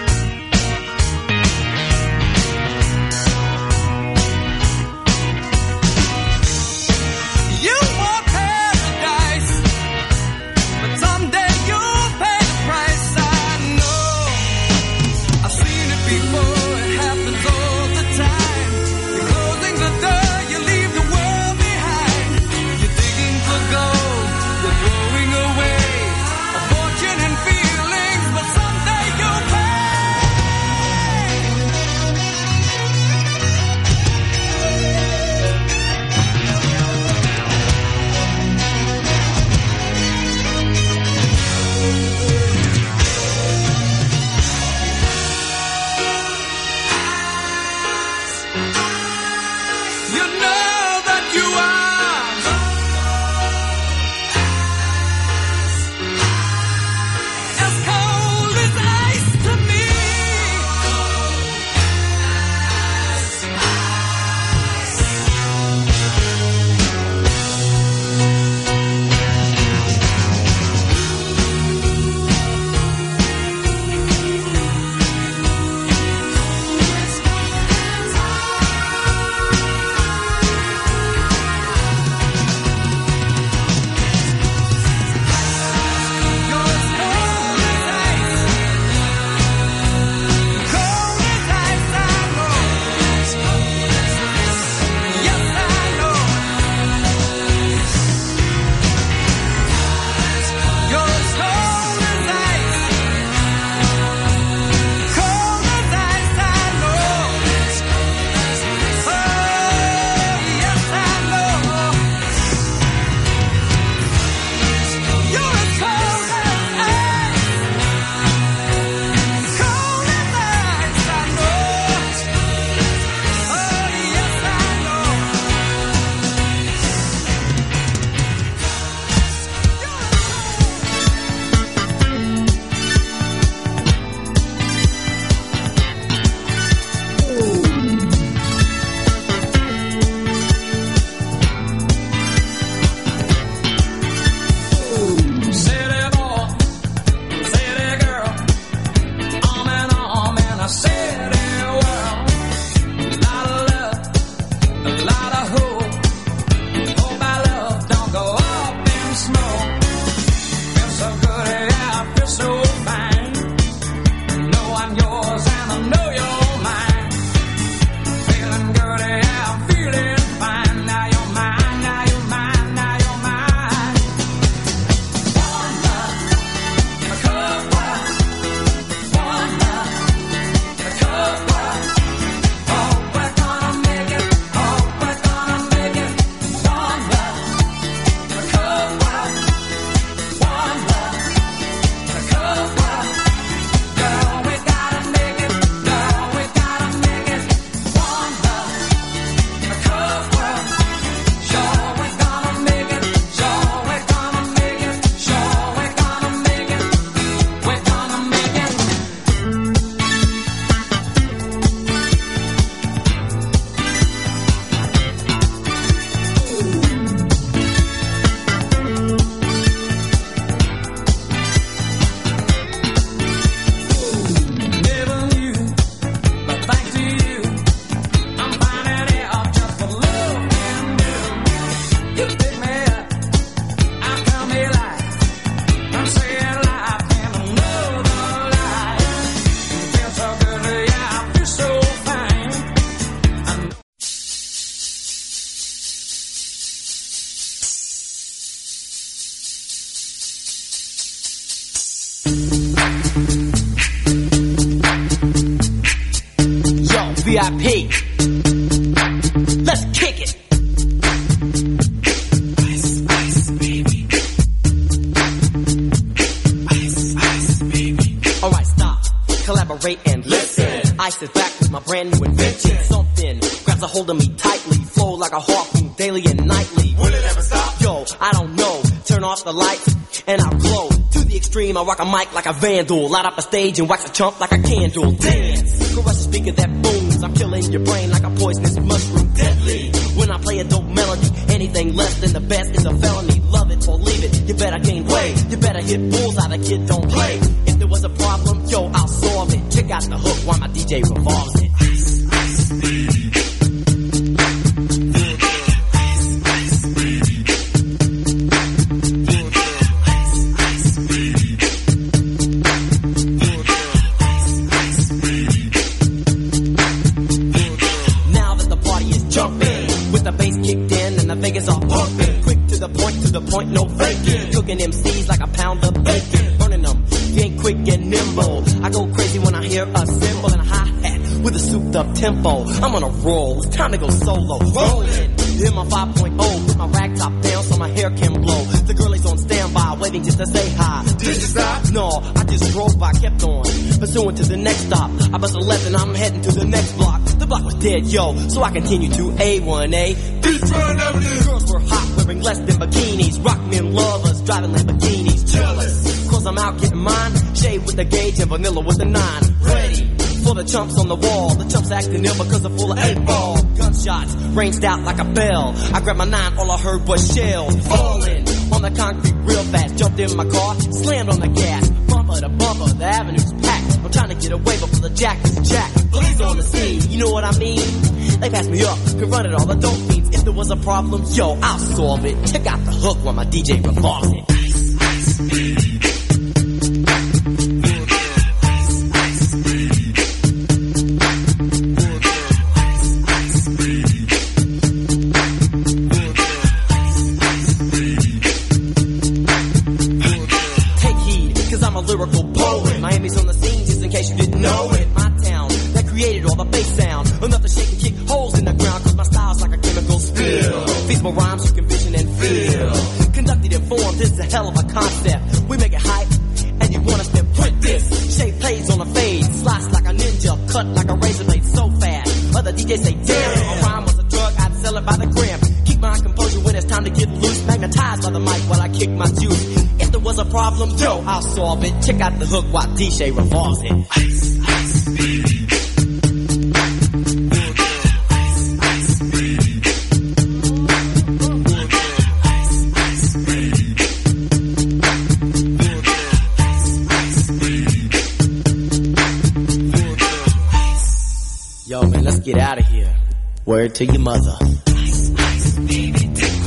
Speaker 14: You want paradise, but someday you'll pay the price. I know. I've seen it before. It happens all the time. You're closing the door. You leave the world behind. You're digging for gold. You're throwing away a fortune and feelings, but someday you'll pay. You know that you are as cold as ice to me. City boy, city girl, arm in arm in a city world. Lot of love, a lot of hope. Hope our love don't go up in smoke. Feel so good, yeah, I feel so fine. Know I'm yours and I know you're mine. Feeling good, yeah, I'm feeling fine. Now you're mine, now you're mine, now you're mine. One love in a cup world. One love in a cup world. Oh, we're gonna make it. Oh, we're gonna make it. One love in a cup world. One love in a cup world. Girl, we gotta make it. Girl, we gotta make it. One love in a cup world. Sure, we're gonna make it. Sure, we're gonna make it. Sure, we're gonna make it. We're gonna make it. Never knew, but thanks to you, I'm finding out just what love can do. You pick me up, I come alive. I'm saying life in another life. Feel so good, yeah, I feel so fine. I know.
Speaker 3: Yo, V I P. Let's kick it. celebrate and listen. I sit back with my brand new invention. Something grabs a hold of me tightly, flow like a harpoon daily and nightly. Will it ever stop? Yo, I don't know. Turn off the lights and I'll glow. To the extreme, I rock a mic like a vandal. Light up a stage and wax a chump like a candle. Dance, crush a speaker that booms. I'm killing your brain like a poisonous mushroom. Deadly. When I play a dope melody, anything less than the best is a felony. Love it or leave it, you better gain weight. You better hit bullseye, the kid don't play. If there was a problem, yo, I'll solve it. Check out the hook while my D J revolves it. Ice, ice, baby. Vegas are pumping, quick to the point, to the point, no faking. Cooking M Cs like a pound of bacon, burning them. You ain't quick and nimble. I go crazy when I hear a cymbal and a hi-hat with a souped-up tempo. I'm on a roll, it's time to go solo. Rolling, hit my five point oh, put my rag top down so my hair can blow. The girl is on standby, waiting just to say hi. Did you stop? No, I just drove by, kept on, pursuing to the next stop. I bust a left and I'm heading to the next block. The block was dead, yo, so I continue to A one A. Beachfront Avenue. Girls were hot, wearing less than bikinis. Rock men lovers, driving Lamborghinis. Jealous, cause I'm out getting mine. Shade with the gauge and vanilla with the nine. Ready for the chumps on the wall. The chumps acting ill because they're full of eight ball. Gunshots ranged out like a bell. I grabbed my nine, all I heard was shells falling on the concrete real fast. Jumped in my car, slammed on the gas. Bumper to bumper, the avenue's packed. I'm trying to get away before the jack is jacked. Police on the scene, you know what I mean? They passed me up, could run it all the dope fiends. If there was a problem, yo, I'll solve it. Check out the hook while my D J revolves it. Ice, ice, baby. Lyrical poet. Miami's on the scene, just in case you didn't know it. My town, that created all the bass sound. Enough to shake and kick holes in the ground, cause my style's like a chemical spill. Feasible rhymes you can vision and feel. Conducted in form, this is a hell of a concept. We make it hype, and you want us to print this. Shape plays on a fade, slice like a ninja, cut like a razor blade so fast. Other D Js say, damn, a rhyme was a drug, I'd sell it by the gram. Keep my composure when it's time to get loose. Magnetized by the mic while I kick my juice. If there was a problem, yo, I'll solve it. Check out the hook while D J revolves it. Ice, ice, baby. Yo, man, let's get out of here. Word to your mother. Ice, ice, baby.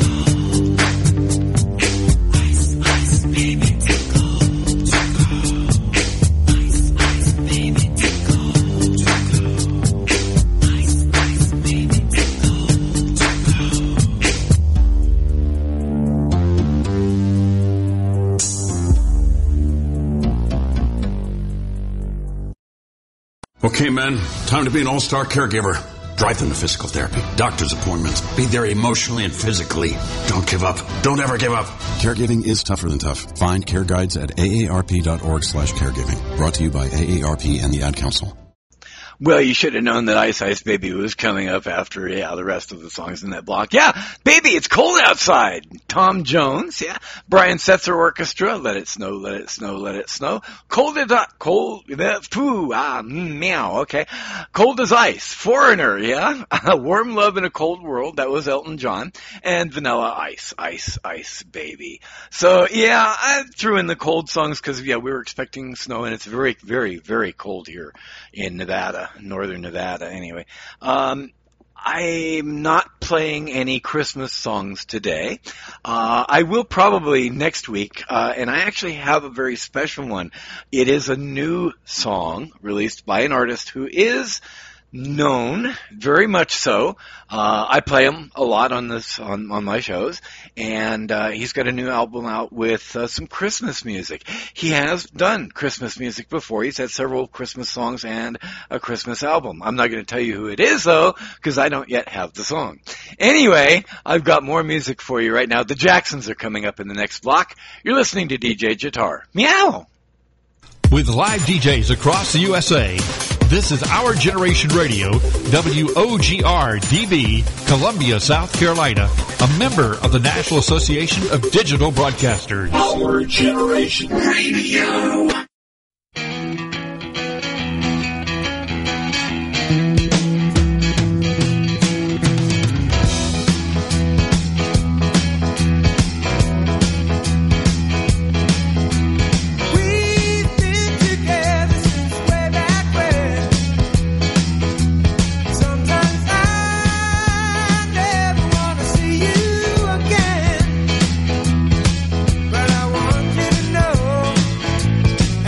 Speaker 6: Okay, men, time to be an all-star caregiver. Drive them to physical therapy, doctor's appointments. Be there emotionally and physically. Don't give up. Don't ever give up.
Speaker 23: Caregiving is tougher than tough. Find care guides at aarp.org slash caregiving. Brought to you by A A R P and the Ad Council.
Speaker 2: Well, you should have known that Ice Ice Baby was coming up after, yeah, the rest of the songs in that block. Yeah, Baby, it's cold outside. Tom Jones, yeah. Brian Setzer Orchestra, Let It Snow, Let It Snow, Let It Snow. Cold as, cold, poo, ah, meow, okay. Cold as Ice. Foreigner, yeah. Warm Love in a Cold World, that was Elton John. And Vanilla Ice, Ice, Ice Baby. So, yeah, I threw in the cold songs because, yeah, we were expecting snow, and it's very, very, very cold here in Nevada. Northern Nevada, anyway. Um, I'm not playing any Christmas songs today. Uh, I will probably next week, uh, and I actually have a very special one. It is a new song released by an artist who is known, very much so. Uh, I play him a lot on this, on, on my shows, and, uh, he's got a new album out with, uh, some Christmas music. He has done Christmas music before. He's had several Christmas songs and a Christmas album. I'm not going to tell you who it is, though, because I don't yet have the song. Anyway, I've got more music for you right now. The Jacksons are coming up in the next block. You're listening to D J Jitar. Meow!
Speaker 13: With live D Js across the U S A, this is Our Generation Radio, W O G R D B, Columbia, South Carolina, a member of the National Association of Digital Broadcasters.
Speaker 4: Our Generation Radio.
Speaker 16: But I want you to know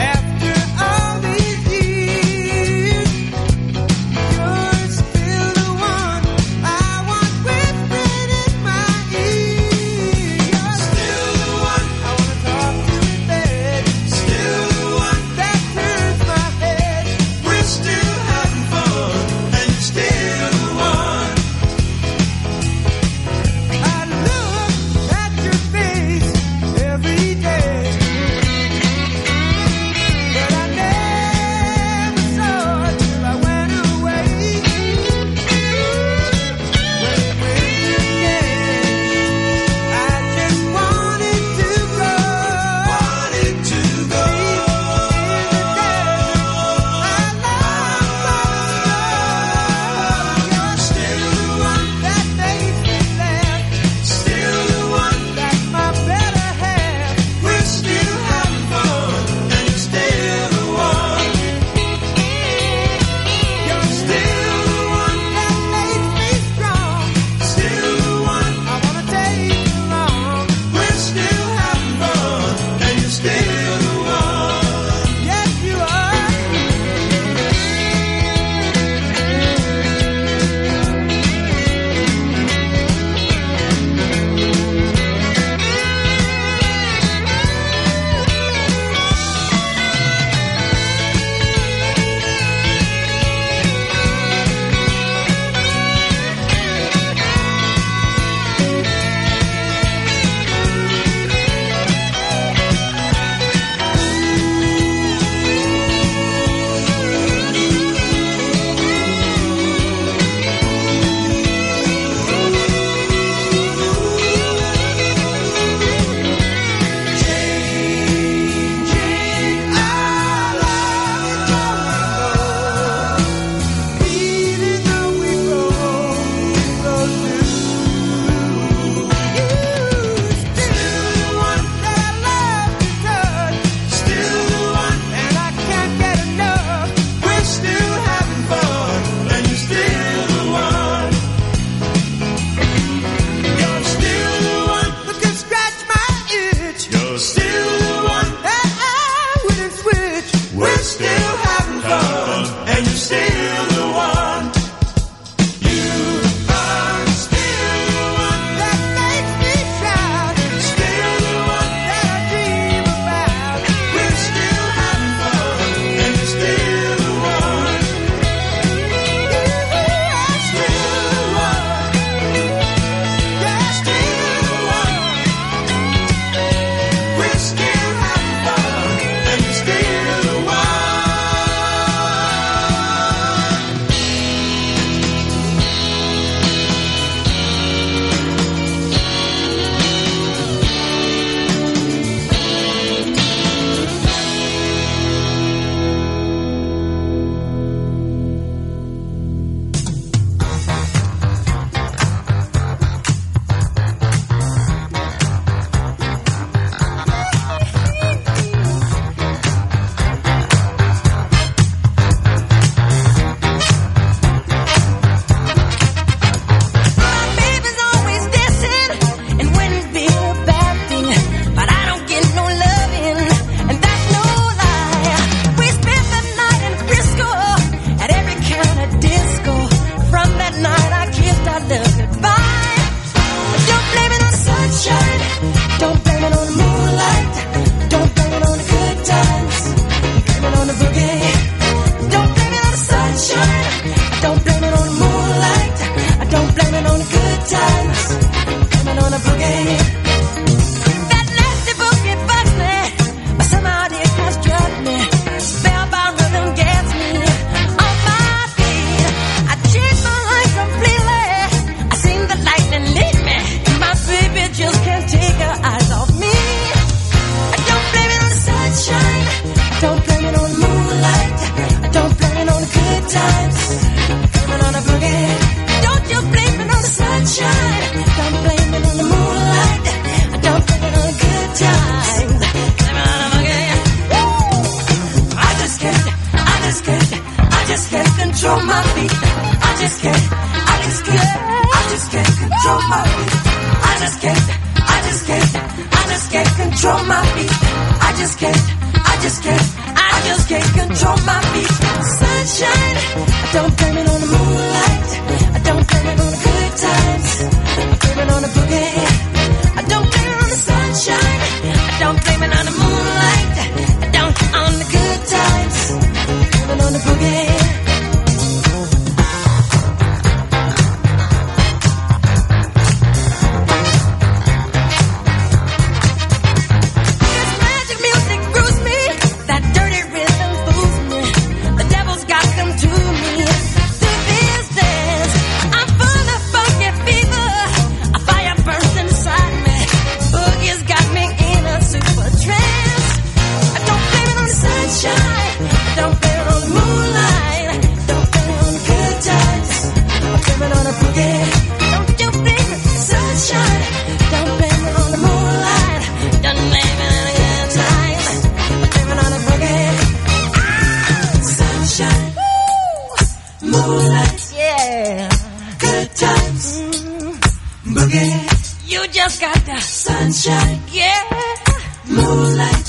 Speaker 5: just got the sunshine. Yeah. Moonlight.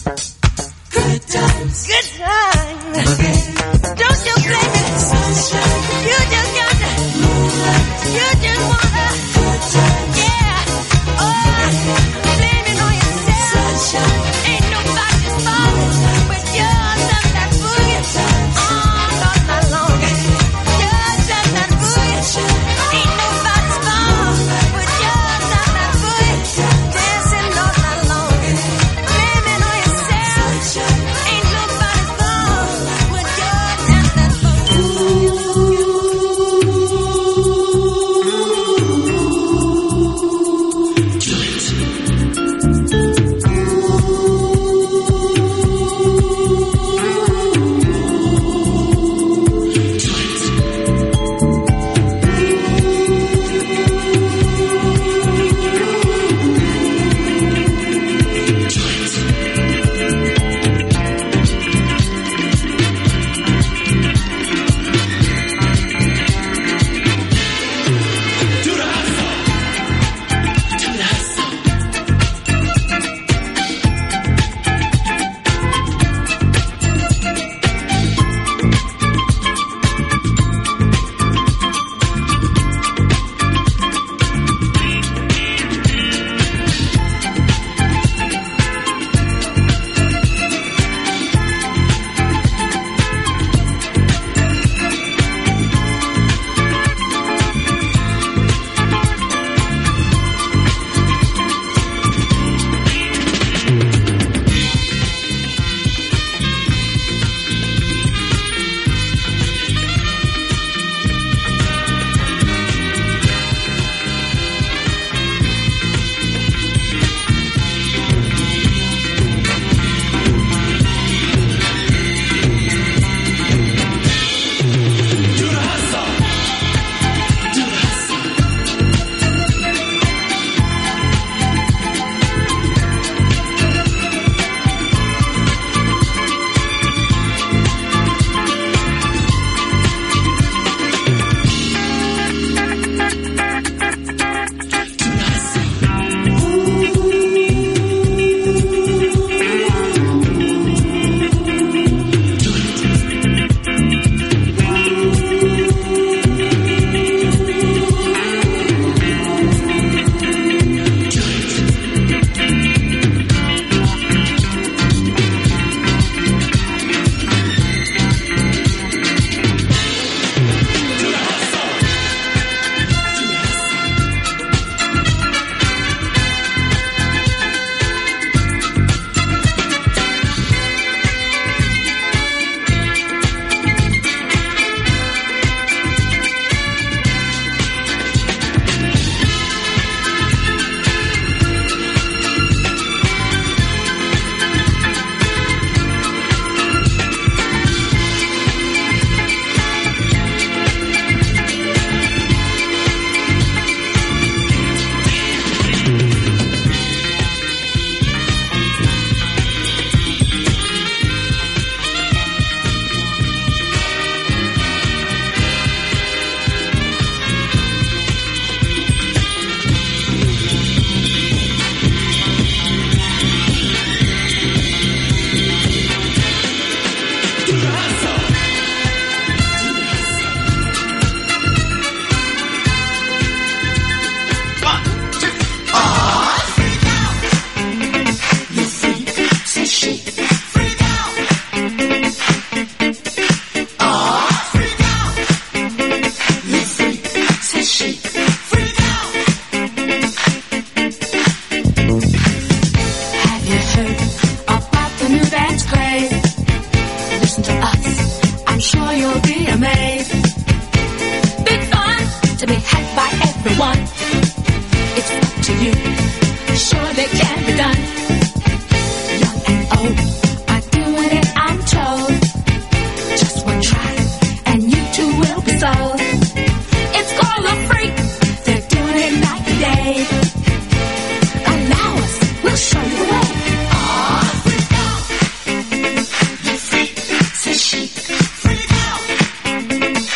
Speaker 5: Good times. Good times. Don't you blame it. Sunshine. You just got the moonlight. You just wanna. Good times. Yeah. Oh, blame it on yourself. Sunshine. Ain't nobody's fault but yours and that boogie. Oh, not that long. Yours and that boogie. Ain't nobody's fault but yours and that boogie. Dancing all night long. Blame it on yourself. Ain't nobody's fault but yours and that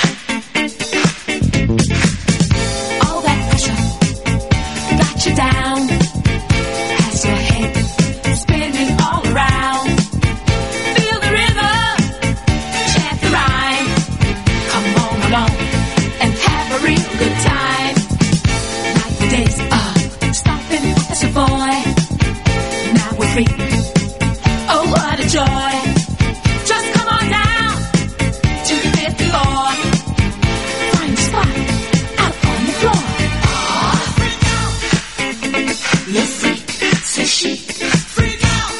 Speaker 5: you down. down has your head spinning all around. Feel the rhythm, chant the rhyme. Come on along and have a real good time. Like the days of stomping as a boy. Now we're free. Oh, what a joy. Just come on down to the fifth floor. Find a spot out on the floor. Freak out. Le freak, c'est chic. Freak out.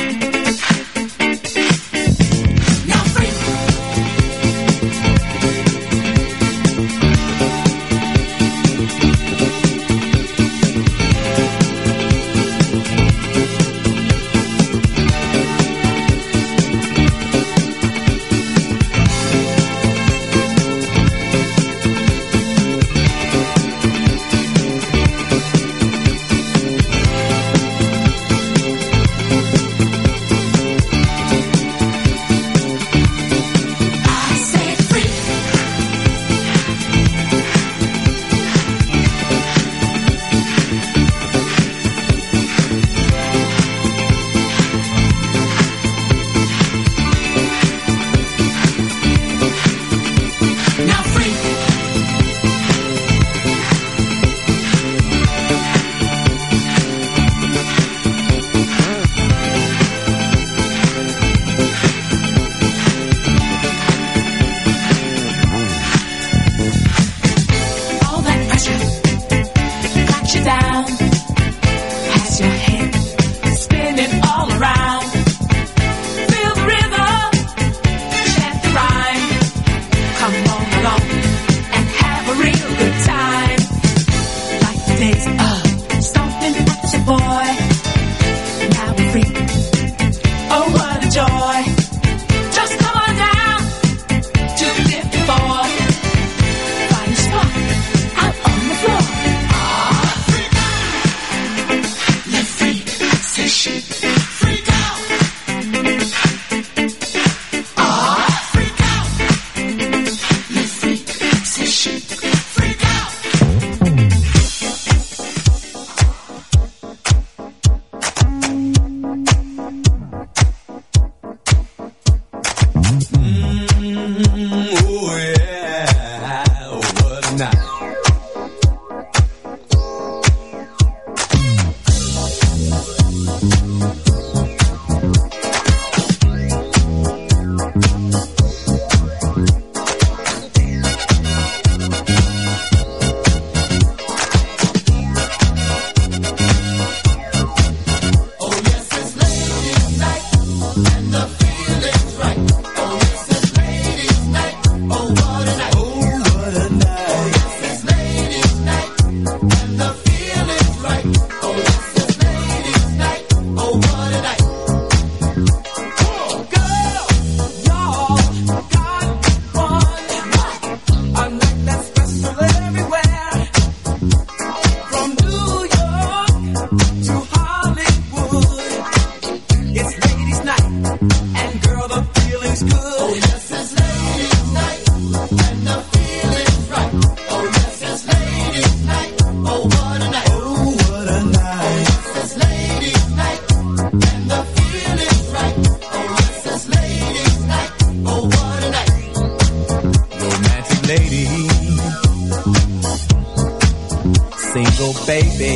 Speaker 5: Now freak. Now freak. All that pressure got you down. Has your head spinning all around. Feel the rhythm, chant the rhyme. Come on along and have a real good time. Like the days of stomping as a boy. Now we're free. Oh, what a joy. Just come on down to the fifth floor. Find a spot out on the floor. Ah, freak out. Le freak, c'est chic. Freak out. Ah, freak out. Le freak, c'est chic. Freak out.
Speaker 16: Mm, oh yeah, oh, what a night. Oh yes, it's ladies' night and the feeling's right. Oh yes, it's ladies' night. Oh what a night. Oh what a night. Oh yes, it's ladies' night and the feeling's right. Oh yes, it's ladies' night. Oh what a night. Oh girl, y'all got one. A night that's special everywhere. From New York to Hollywood. It's ladies' night, and girl, the feeling's good. Oh yes, it's ladies' night, and the feeling's right. Oh yes, it's ladies' night. Oh what a night. Oh what a night. Oh yes, it's ladies' night, and the feeling's right. Oh yes, it's ladies' night. Oh what a night. Romantic lady, single baby.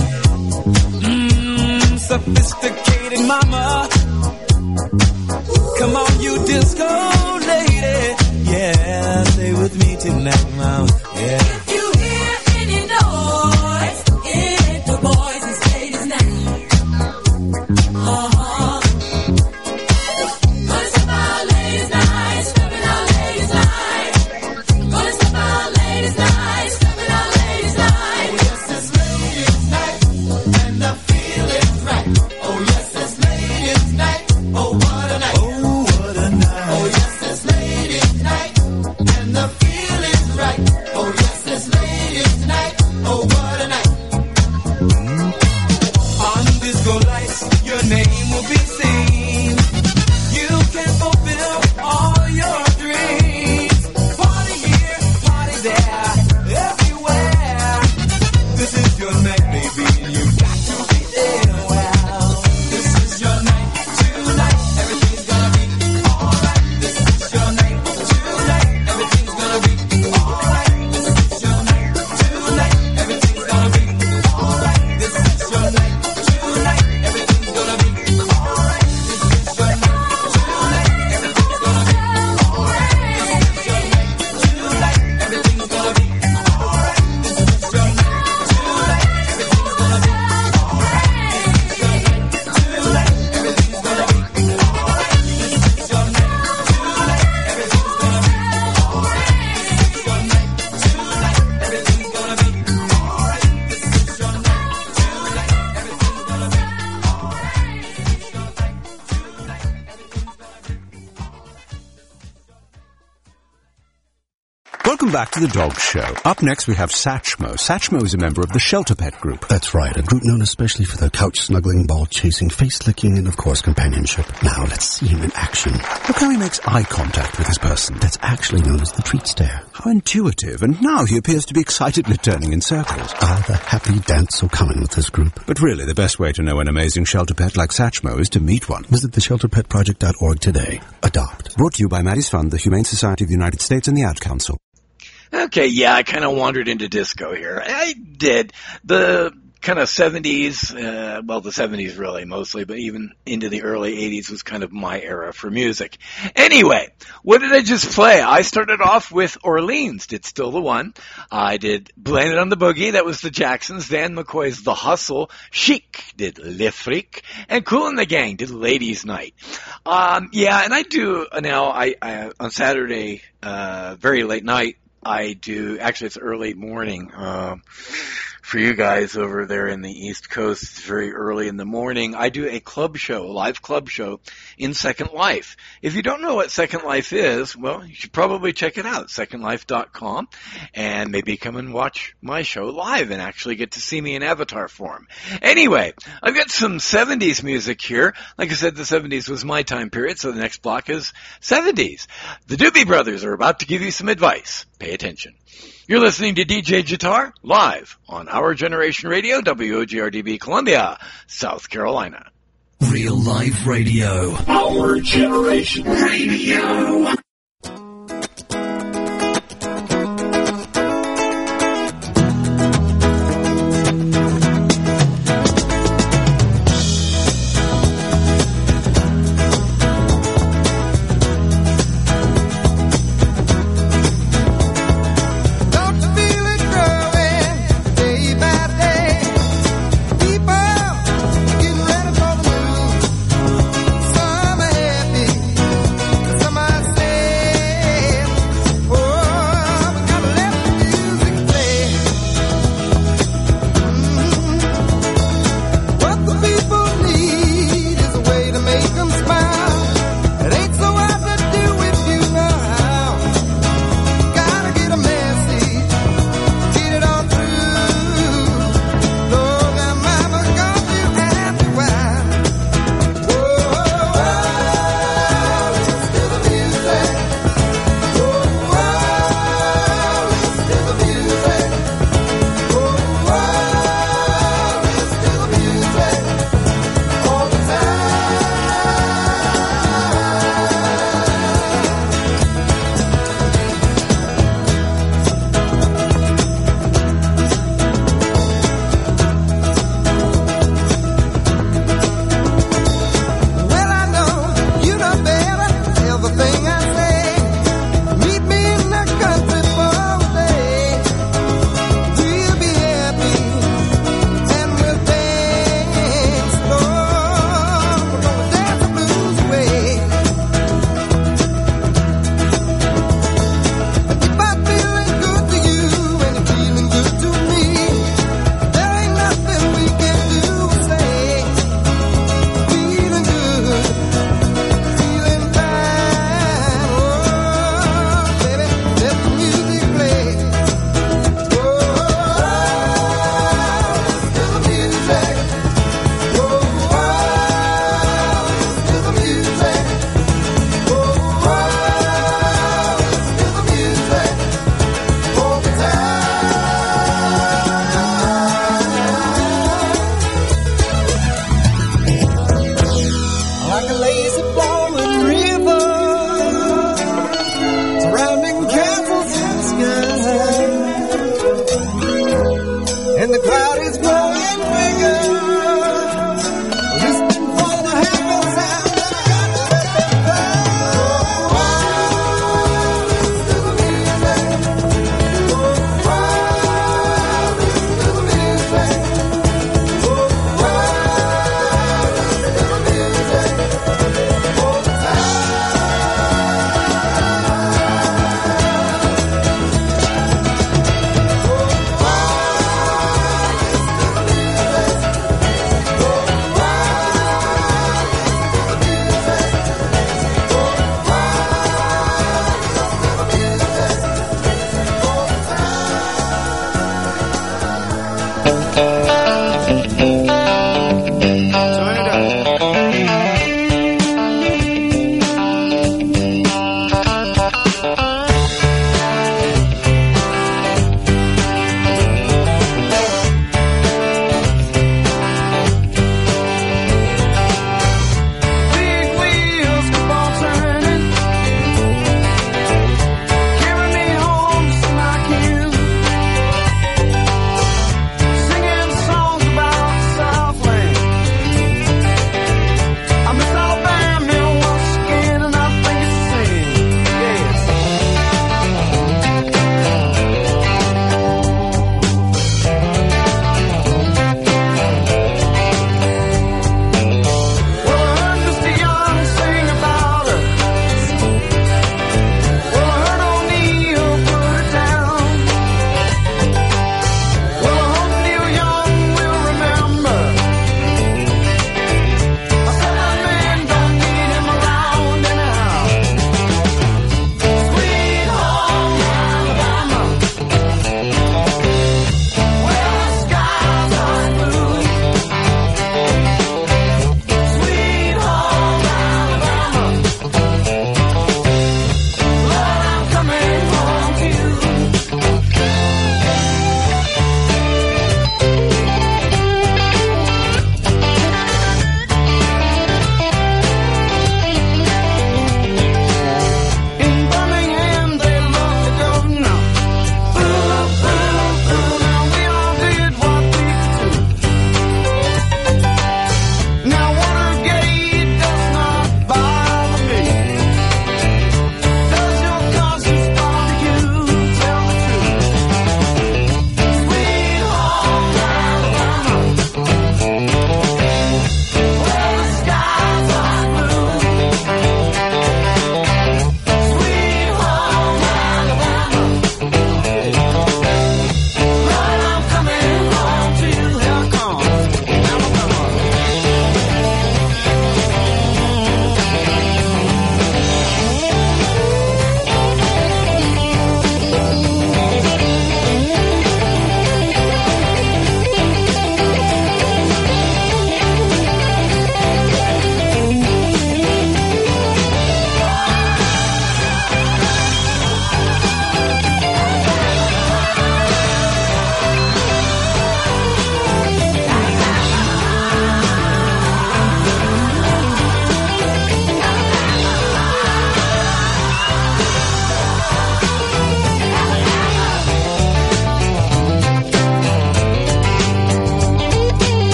Speaker 16: Mmm, sophisticated mama. Come on, you disco lady. Yeah, stay with me tonight, mama. Yeah.
Speaker 5: If you hear any noise, it's the boys and ladies' night. Uh-huh. Gonna step out ladies' night, stepping out ladies' night. Gonna step out ladies' night, stepping out ladies' night.
Speaker 16: Oh yes, it's ladies' night, and the feeling's right. Oh
Speaker 7: Welcome back to the Dog Show. Up next we have Satchmo. Satchmo is a member of the Shelter Pet Group.
Speaker 9: That's right, a group known especially for their couch-snuggling, ball-chasing, face-licking, and, of course, companionship. Now, let's see him in action.
Speaker 7: Look how he makes eye contact with his person.
Speaker 9: That's actually known as the treat stare.
Speaker 7: How intuitive, and now he appears to be excitedly turning in circles.
Speaker 9: Ah, the happy dance so common with this group.
Speaker 7: But really, the best way to know an amazing shelter pet like Satchmo is to meet one.
Speaker 9: Visit the shelter pet project dot org today. Adopt.
Speaker 7: Brought to you by Maddie's Fund, the Humane Society of the United States, and the Ad Council.
Speaker 2: Okay, yeah, I kind of wandered into disco here. I did. The kind of seventies, uh, well, the seventies really mostly, but even into the early eighties was kind of my era for music. Anyway, what did I just play? I started off with Orleans, did Still the One. I did Blame It on the Boogie, that was the Jacksons. Dan McCoy's The Hustle. Chic did Le Freak. And Kool and the Gang did Ladies Night. Um, yeah, and I do, now, I, I on Saturday, uh, very late night, I do, actually it's early morning, um, for you guys over there in the East Coast, it's very early in the morning. I do a club show, a live club show in Second Life. If you don't know what Second Life is, well, you should probably check it out, second life dot com, and maybe come and watch my show live and actually get to see me in avatar form. Anyway, I've got some seventies music here. Like I said, the seventies was my time period, so the next block is seventies. The Doobie Brothers are about to give you some advice. Pay attention. You're listening to D J Jitar live on Our Generation Radio, W O G R D B Columbia, South Carolina.
Speaker 12: Real life radio. Our Generation Radio.
Speaker 16: Some are happy, some might say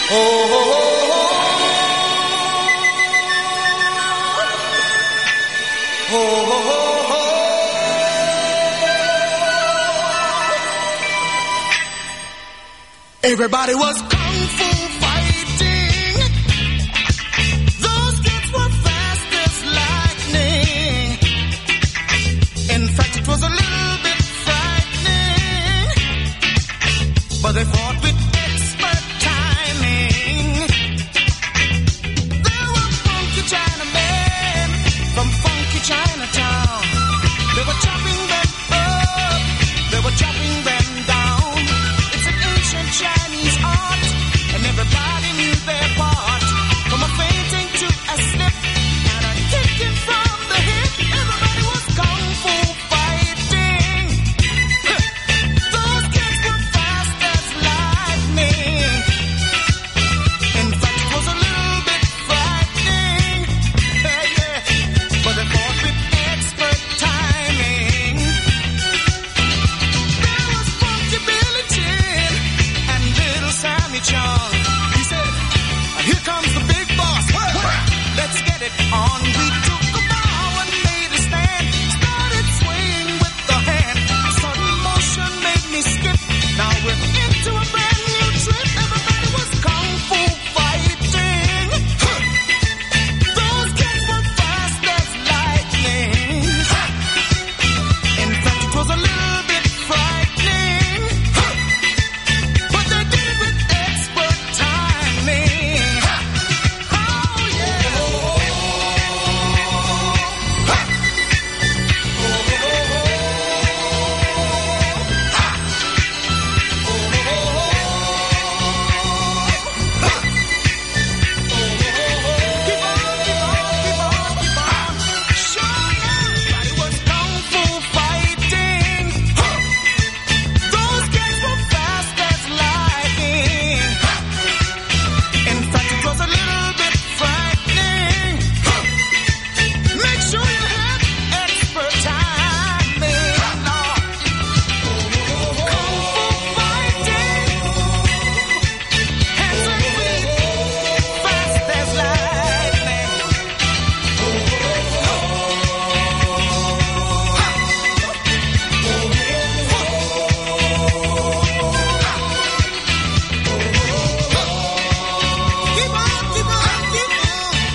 Speaker 16: Everybody was kung fu fighting. Those kids were fast as lightning. In fact, it was a little bit frightening. But they fought with expert timing. There were funky Chinamen from funky Chinatown. They were chopping them up. They were chopping them down. It's an ancient Chinese art, and everybody knew their part. From a fainting to a slip, and a kicking from the hip. Everybody was kung fu fighting. Those kids were fast as lightning. In fact, it was a little bit frightening. Yeah, yeah. But they fought with expert timing. There was Funky Billy Chin and Little Sammy Chung. He said, "Here comes the big boss. Let's get it on." We took a bow and made a stand. Started swaying with the hand. Sudden motion made me skip. Now we're into a brand new trip. Everybody was kung fu fighting. Those kids were fast as lightning. In fact, it was a little bit frightening. But they did it with expert timing. Oh, yeah. Keep on, keep on, keep on, keep on. Sure, everybody was kung fu fighting. Those kids were fast as lightning. In fact, it was a little bit frightening. Make sure you have expert timing. Kung fu fighting. Hands and feet, fast as lightning. Keep on, keep on, keep on.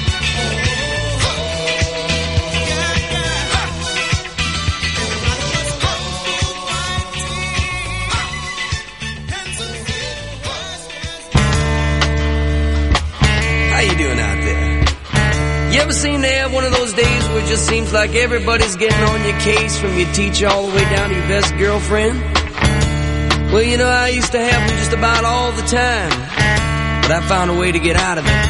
Speaker 16: Yeah, yeah. Everybody was kung fu fighting. Hands and feet, fast as
Speaker 8: How you doing out there? You ever seem to have one of those days where it just seems like everybody's getting on your case, from your teacher all the way down to your best girlfriend? Well, you know, I used to have them just about all the time, but I found a way to get out of it.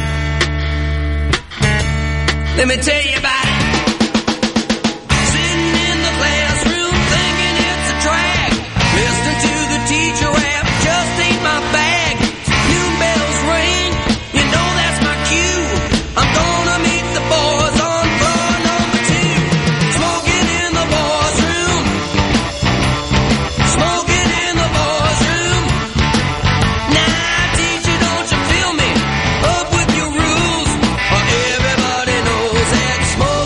Speaker 8: Let me tell you about it. Sitting in the classroom thinking it's a drag, listening to the teacher rap just ain't my bag. Noon bells ring, you know that's my cue. I'm gonna meet the boys on floor number two. Smoking in the boys' room, smoking in the boys' room. Now, teacher, don't you feel me? Up with your rules, or everybody knows that smoke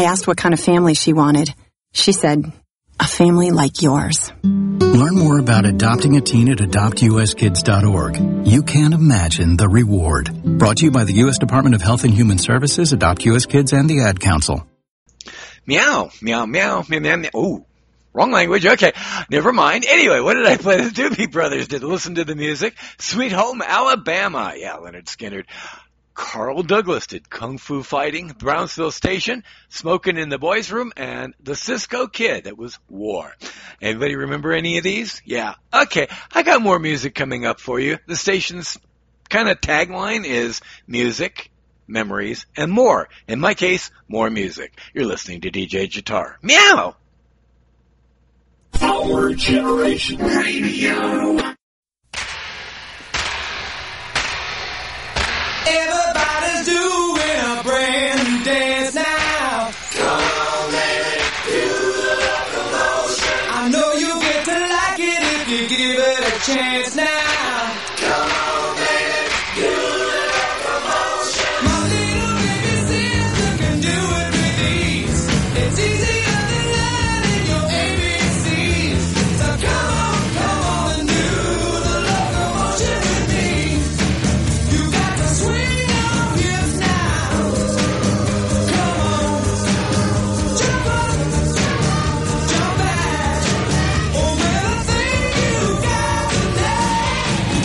Speaker 11: asked what kind of family she wanted. She said, a family like yours.
Speaker 19: Learn more about adopting a teen at adopt u s kids dot org. You can't imagine the reward. Brought to you by the U S Department of Health and Human Services, Adopt U S Kids, and the Ad Council.
Speaker 2: Meow, meow, meow, meow, meow, meow. Oh, wrong language. Okay, never mind. Anyway, what did I play? The Doobie Brothers did. Listen to the music. Sweet Home Alabama. Yeah, Leonard Skinner. Carl Douglas did Kung Fu Fighting, Brownsville Station, Smoking in the Boys' Room, and The Cisco Kid. That was War. Anybody remember any of these? Yeah. Okay, I got more music coming up for you. The station's kind of tagline is music, memories, and more. In my case, more music. You're listening to D J Jitar. Meow!
Speaker 4: Our Generation Radio.
Speaker 16: Everybody's doing a brand new dance now. Come on, baby, do the locomotion. I know you'll get to like it if you give it a chance now. Come on, baby, do the locomotion. My little baby sister can do it with ease. It's easier than learning your A B Cs. So come on, come on and do the locomotion with me. You got to swing your hips now. Come on, jump up, jump back. Oh, everything you got today.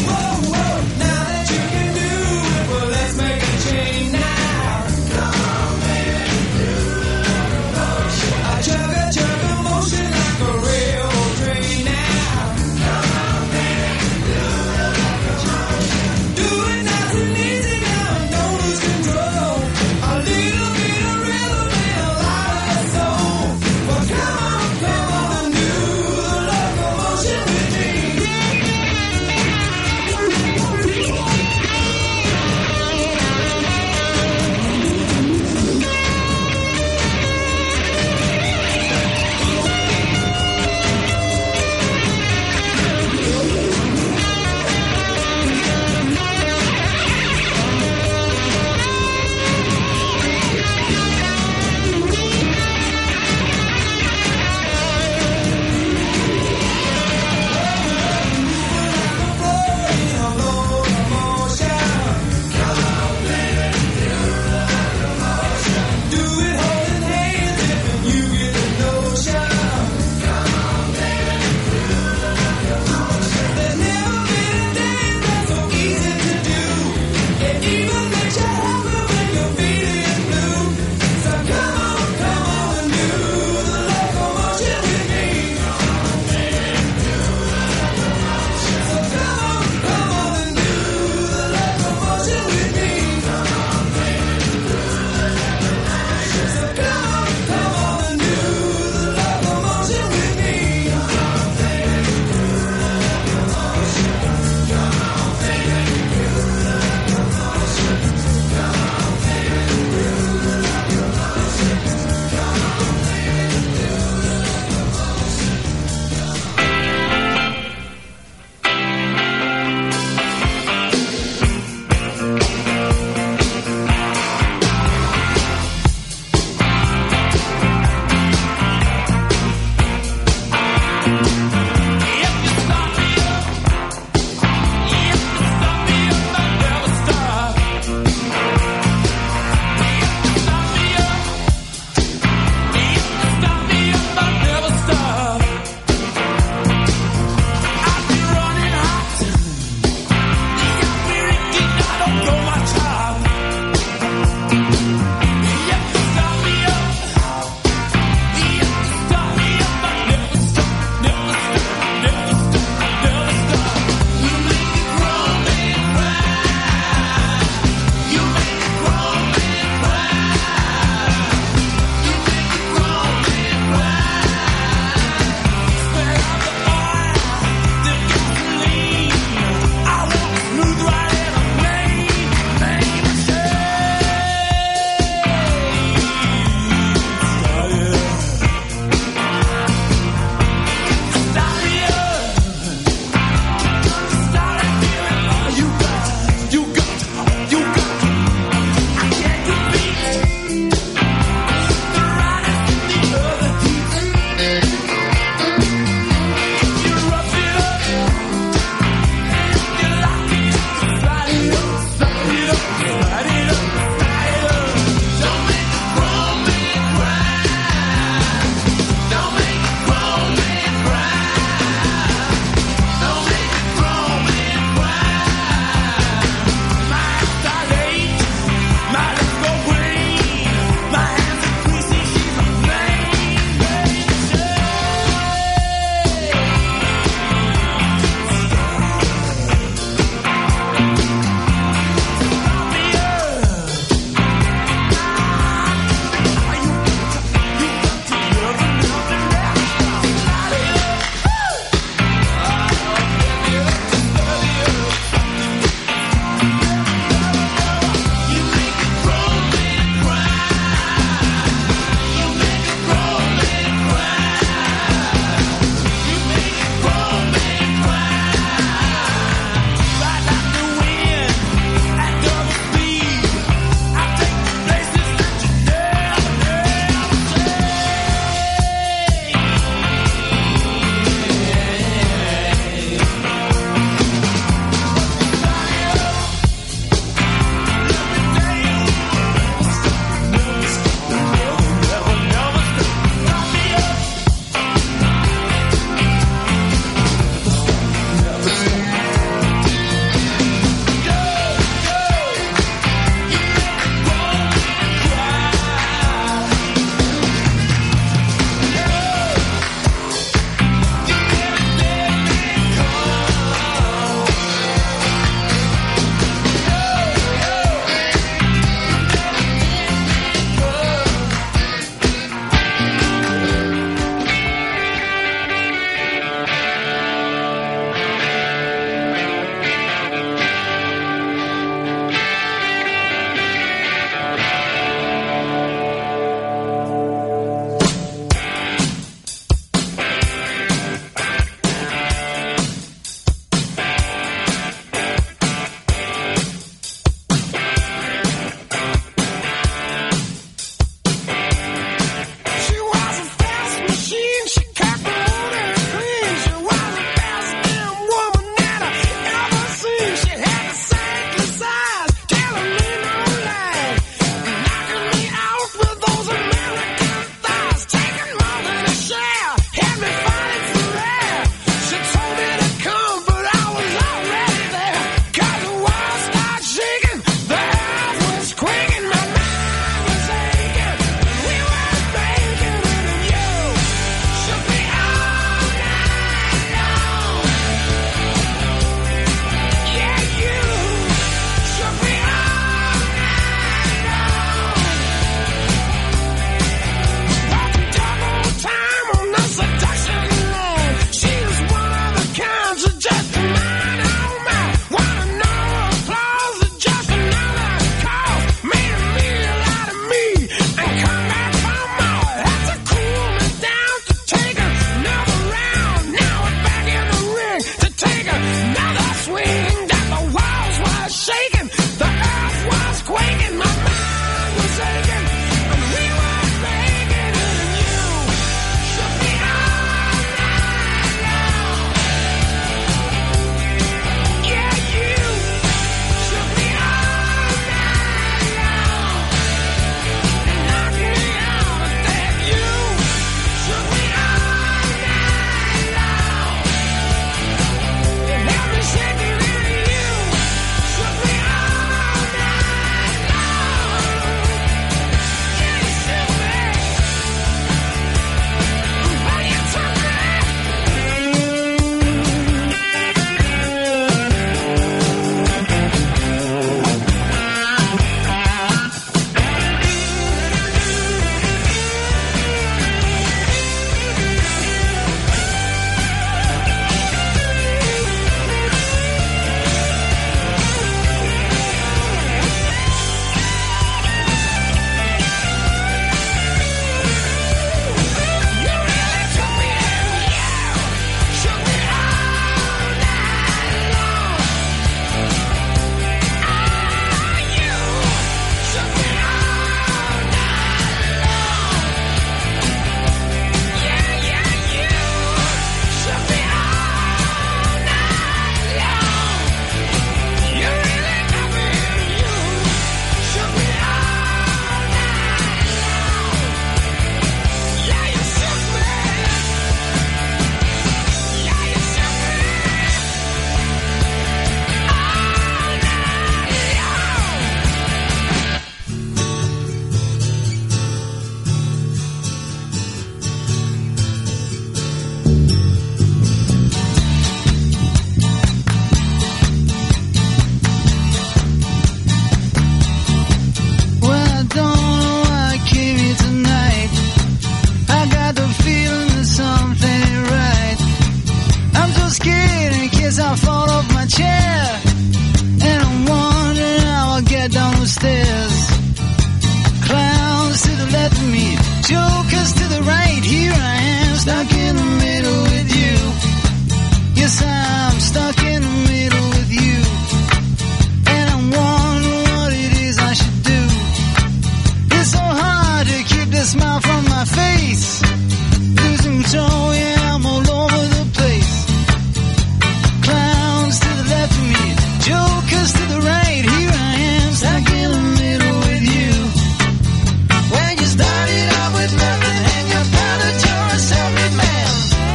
Speaker 16: stuck in the middle with you. Yes, I'm stuck in the middle with you. And I'm wondering what it is I should do. It's so hard to keep the smile from my face. Losing control, yeah, I'm all over the place. Clowns to the left of me, jokers to the right. Here I am, stuck in the middle with you. When you started out with nothing and you're proud that you're a self-made man.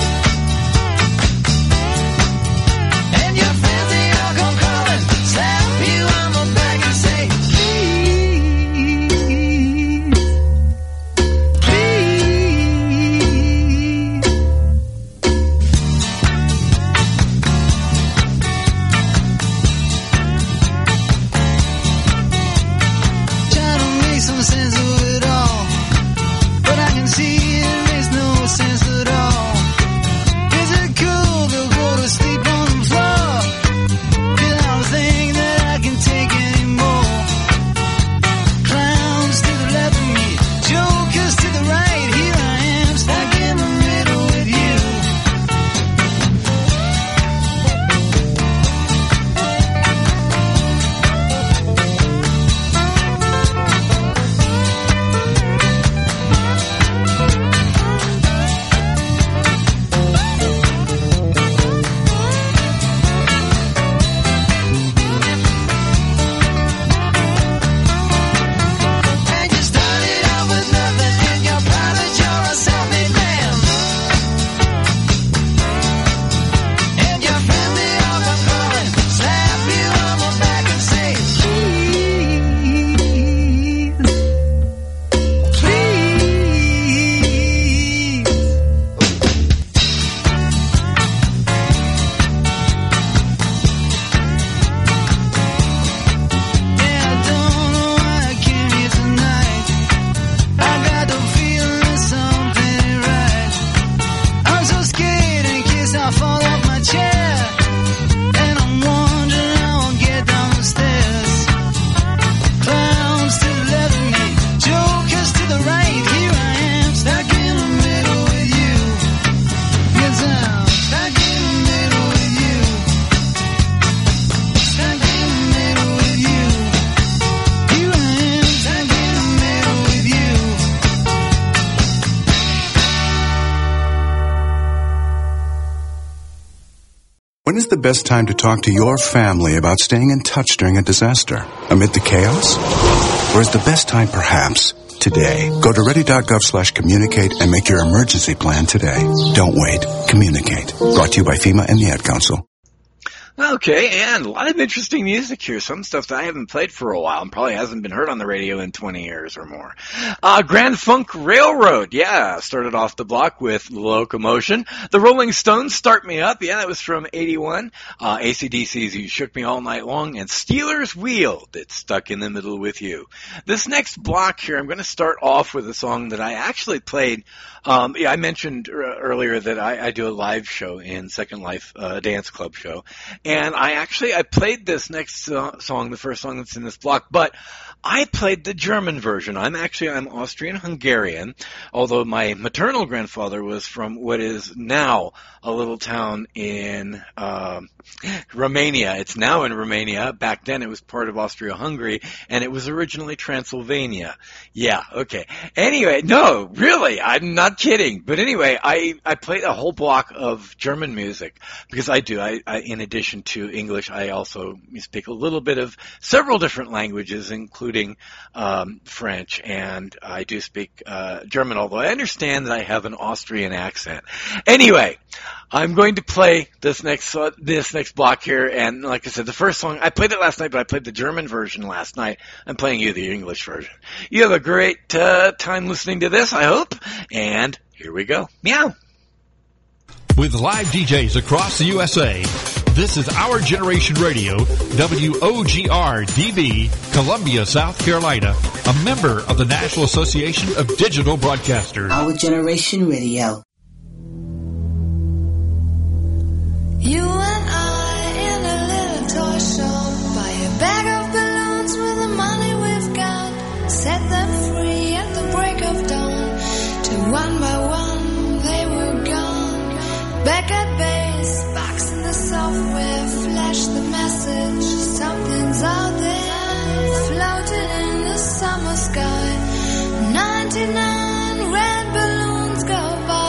Speaker 16: And your friends, they all come calling, slap you on the back and say, please, please. Try to make some sense of it all, but I can see it makes no sense at all. Is it cool to go to sleep on the floor? 'Cause I don't think that I can take anymore. Clowns to the left of me, jokers to the right. Here I am, stuck in the middle with you. And you started out with nothing and you're proud that you're a self-made man. And your friends, they all come calling, slap you on the back and say, please, please. Yeah, I don't know why I came here tonight. I got the feeling something ain't right. I'm so scared in case I fall off my chair. And I'm wondering how I'll get down the stairs. Clowns to the left of me, jokers to the right. Here I am, stuck in the middle with you. Yes, I'm stuck in the middle with you. Stuck in the middle with you. Here I am, stuck in the middle with you.
Speaker 7: When is the best time to talk to your family about staying in touch during a disaster? Amid the chaos? Or is the best time perhaps today? Go to ready.gov slash communicate and make your emergency plan today. Don't wait. Communicate. Brought to you by FEMA and the Ad Council.
Speaker 2: Okay, and a lot of interesting music here. Some stuff that I haven't played for a while and probably hasn't been heard on the radio in twenty years or more. Uh, Grand Funk Railroad, yeah, started off the block with Locomotion. The Rolling Stones, Start Me Up, yeah, that was from eighty-one. Uh, A C D C's You Shook Me All Night Long, and Steelers Wheel, that's stuck in the middle with you. This next block here, I'm going to start off with a song that I actually played. Um, yeah, I mentioned uh, earlier that I, I do a live show in Second Life, uh, a dance club show. And I actually, I played this next uh, song, the first song that's in this block, but I played the German version. I'm actually, I'm Austrian-Hungarian, although my maternal grandfather was from what is now a little town in uh, Romania. It's now in Romania. Back then it was part of Austria-Hungary, and it was originally Transylvania. Yeah, okay. Anyway, no, really, I'm not kidding. But anyway, I, I played a whole block of German music, because I do. I, I in addition to English, I also speak a little bit of several different languages, including um, French, and I do speak uh, German, although I understand that I have an Austrian accent. Anyway, I'm going to play this next uh, this next block here, and like I said, the first song, I played it last night, but I played the German version last night. I'm playing you the English version. You have a great uh, time listening to this, I hope, and here we go. Meow.
Speaker 13: With live D Js across the U S A, this is Our Generation Radio, W O G R D B, Columbia, South Carolina, a member of the National Association of Digital Broadcasters.
Speaker 10: Our Generation Radio.
Speaker 5: You and I in a little toy shop, buy a bag of balloons with the money we've got, set them free at the break of dawn, till one by one they were
Speaker 15: record bass, box in the software, flash the message. Something's out there, floating in the summer sky. ninety-nine red balloons go by.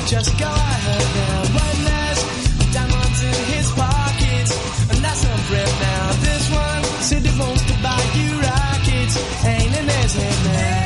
Speaker 3: Just go ahead now. One last diamonds in his pockets, and that's some bread now. This one said he wants to buy you rockets, ain't in his head now.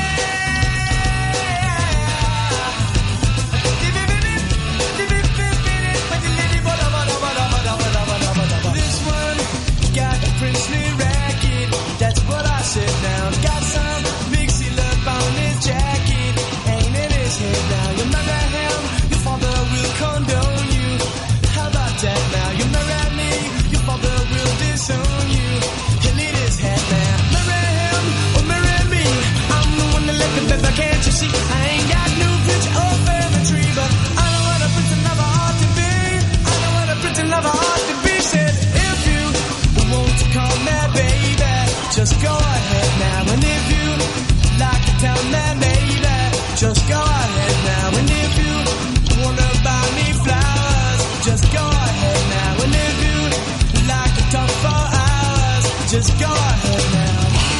Speaker 3: This one got a princely racket, that's what I said now. Got some mixy love on his jacket, ain't in his head now. You marry him, your father will condone you. How about that now? You marry me, your father will disown you. He'll eat his head now. Marry him or marry me, I'm the one that left the feather, can't you see? I ain't got no pitch or family tree, but I know what a prince never ought to be. I know what a prince never ought to be. Said if you want to call me baby, just go ahead now. And if you like to tell me baby, just go ahead now. And if you wanna buy me flowers, just go ahead now. And if you like to talk for hours, just go ahead now.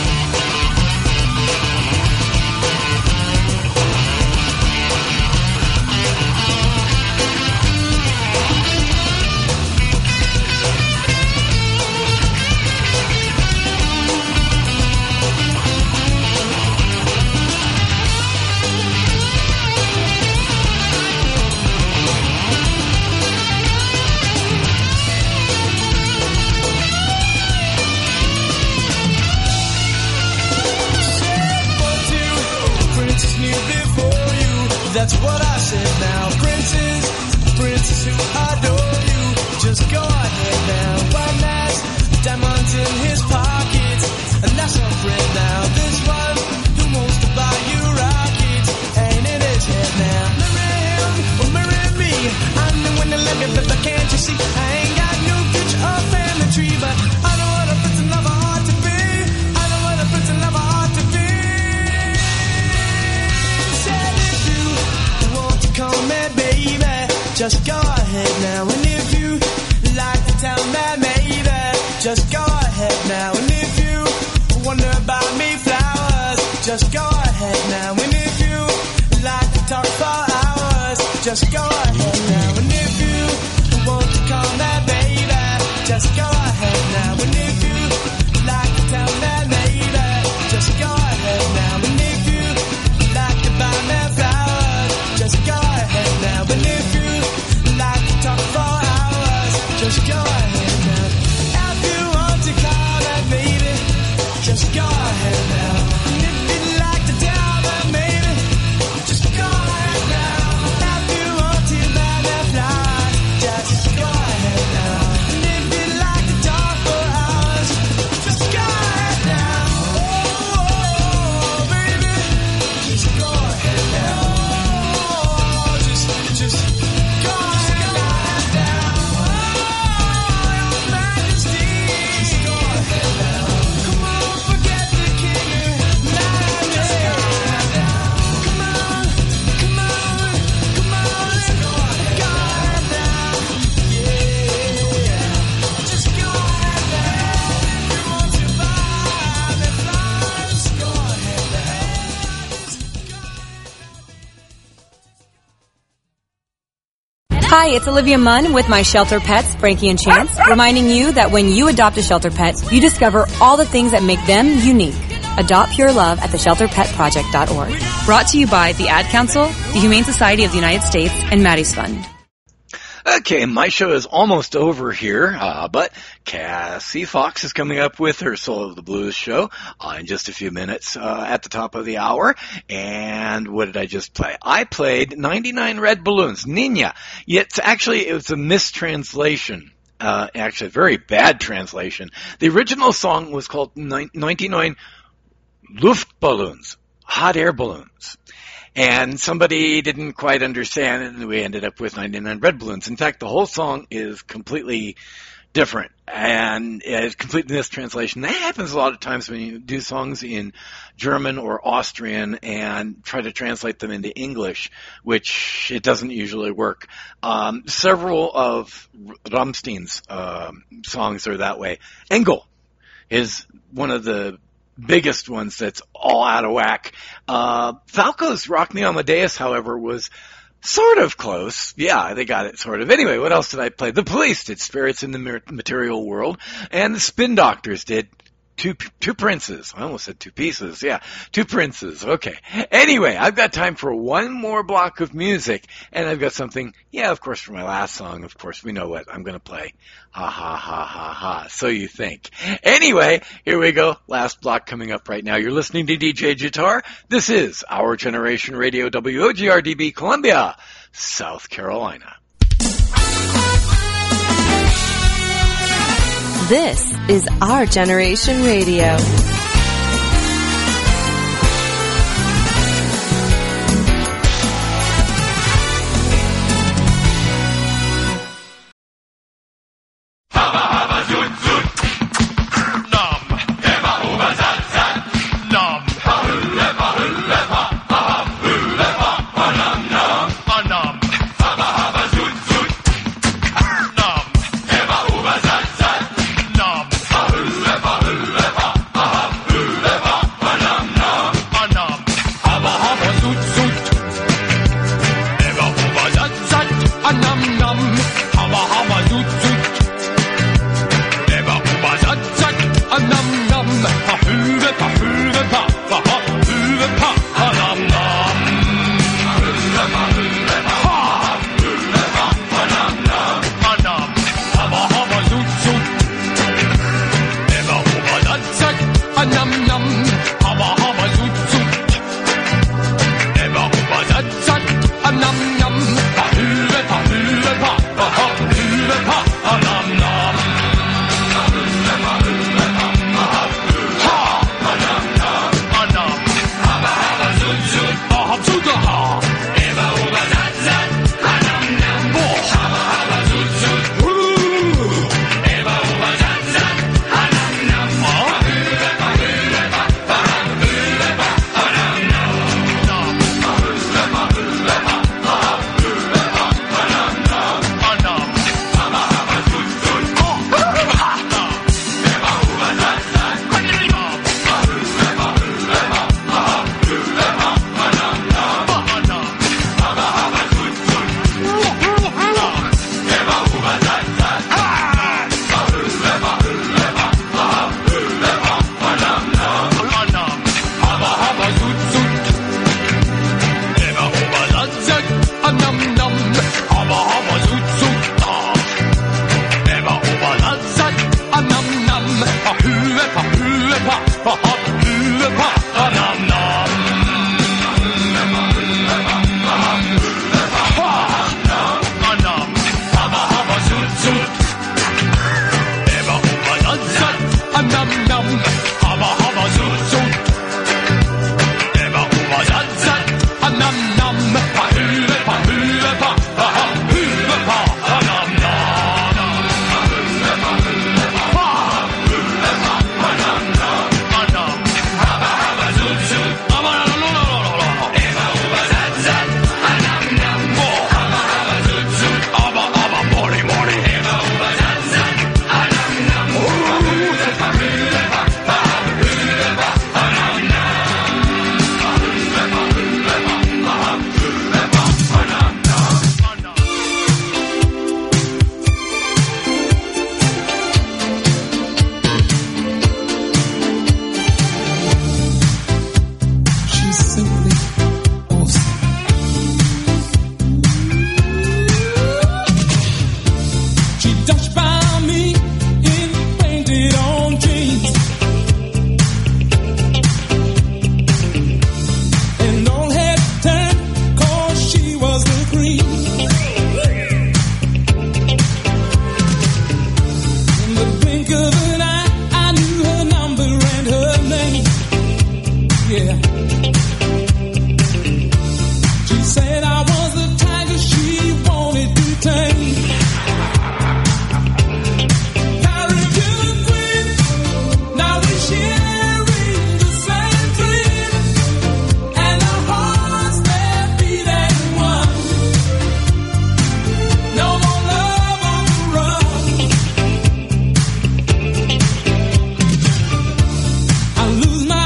Speaker 3: That's what I said now. Princes, princes who adore you, just go ahead now. One last diamonds in his pockets, and that's a friend now. This one who wants to buy you rockets, ain't in his head now. Marry him or marry me, I'm the one that let me, but can't you see? I ain't got no future or family tree, but I know what a prince and lover ought to be. I know what a prince and lover ought to be. Said if you want to call me baby, just go ahead now. And if you like to tell me maybe, just go ahead now. And if you wonder about me flowers, just go ahead now. And if you like to talk for hours, just go ahead now. And if you want to call me baby, just go ahead now. And if you like to tell me maybe, just go ahead now. And if you like to buy me flowers, just go ahead now. And if you like to talk for hours, just go ahead now. If you want to call me baby, just go ahead now. And if you like to tell me maybe, just go ahead now. If you want to buy me flowers, just go ahead now. And if you like to talk for hours, just go ahead now. Oh, oh, baby, just go ahead now. Oh, just, just go ahead now. Oh, your majesty, just go ahead now. Come on, forget the king and majesty. Just go ahead now. Come on, come on, come on, let's go ahead now. Yeah, just go ahead now. If you want to buy me flowers, go ahead now.
Speaker 18: Hi, it's Olivia Munn with my shelter pets, Frankie and Chance, reminding you that when you adopt a shelter pet, you discover all the things that make them unique. Adopt pure love at the shelter pet project dot org. Brought to you by the Ad Council, the Humane Society of the United States, and Maddie's Fund.
Speaker 2: Okay, my show is almost over here, uh, but Cassie Fox is coming up with her Soul of the Blues show uh, in just a few minutes uh, at the top of the hour. And what did I just play? I played ninety-nine Red Balloons, Nina. It's actually, it was a mistranslation. Uh, actually, a very bad translation. The original song was called ninety-nine Luftballons, hot air balloons. And somebody didn't quite understand it, and we ended up with ninety-nine Red Balloons. In fact, the whole song is completely different, and it's completely mistranslation. That happens a lot of times when you do songs in German or Austrian and try to translate them into English, which it doesn't usually work. Um, several of Rammstein's uh, songs are that way. Engel is one of the biggest ones that's all out of whack. Uh, Falco's Rock Me Amadeus, however, was Sort of close. Yeah, they got it sort of. Anyway, what else did I play? The Police did Spirits in the Material World, and the Spin Doctors did Two Two Princes. I almost said two pieces. Yeah, Two Princes. Okay. Anyway, I've got time for one more block of music, and I've got something, yeah, of course, for my last song, of course, we know what I'm going to play. Ha, ha, ha, ha, ha. So you think. Anyway, here we go. Last block coming up right now. You're listening to D J Jitar. This is Our Generation Radio, W O G R D B, Columbia, South Carolina.
Speaker 1: This is Our Generation Radio.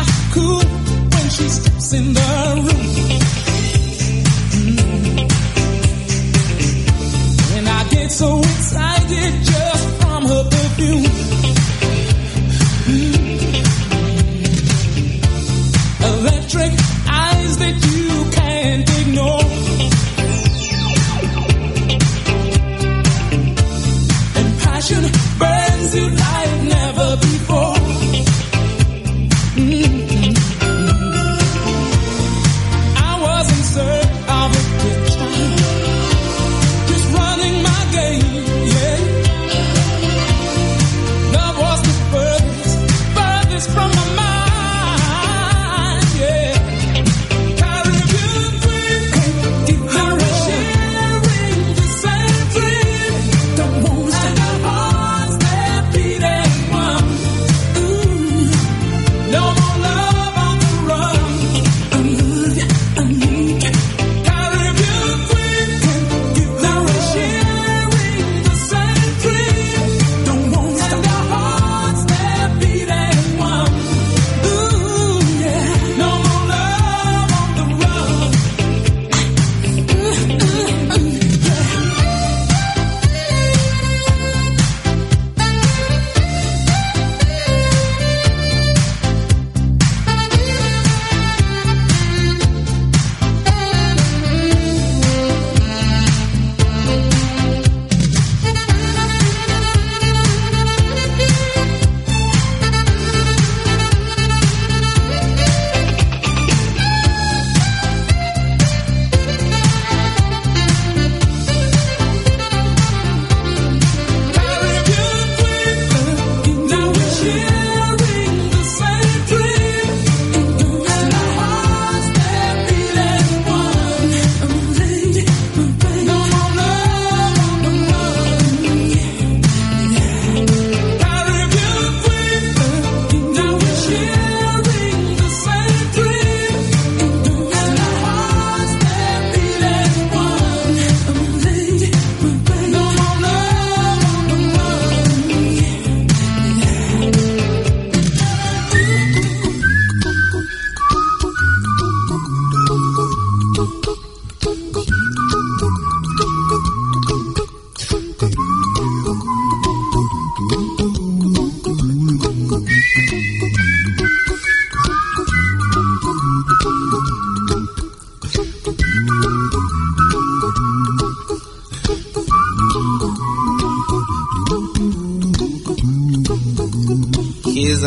Speaker 16: in the room. Mm.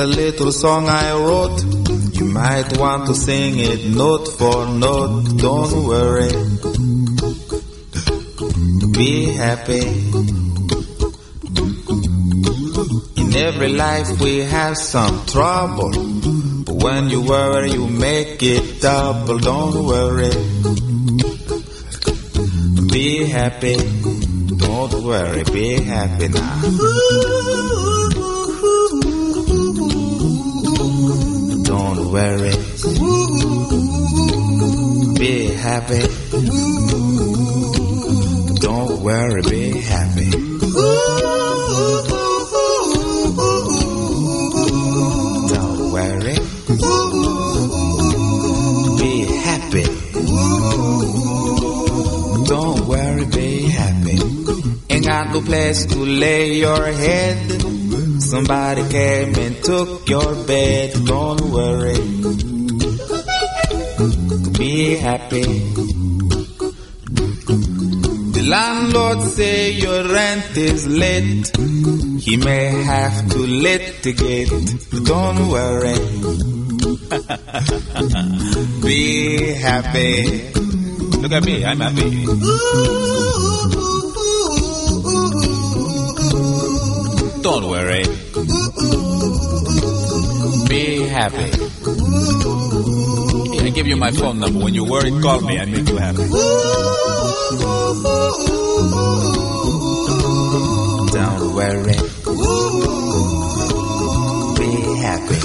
Speaker 20: a little song I wrote. You might want to sing it note for note. Don't worry, be happy. In every life we have some trouble, but when you worry you make it double. Don't worry, be happy. Don't worry, be happy now. Don't worry, be happy. Don't worry, be happy. Don't worry, be happy. Don't worry, be happy. Ain't got no place to lay your head. Somebody came and took your bed. Don't worry, be happy. The landlord say your rent is late. He may have to litigate. Don't worry, be happy. Look at me, I'm happy. Don't worry, be happy. I give you my phone number. When you're worried, call me. I make you happy. Don't worry, be happy.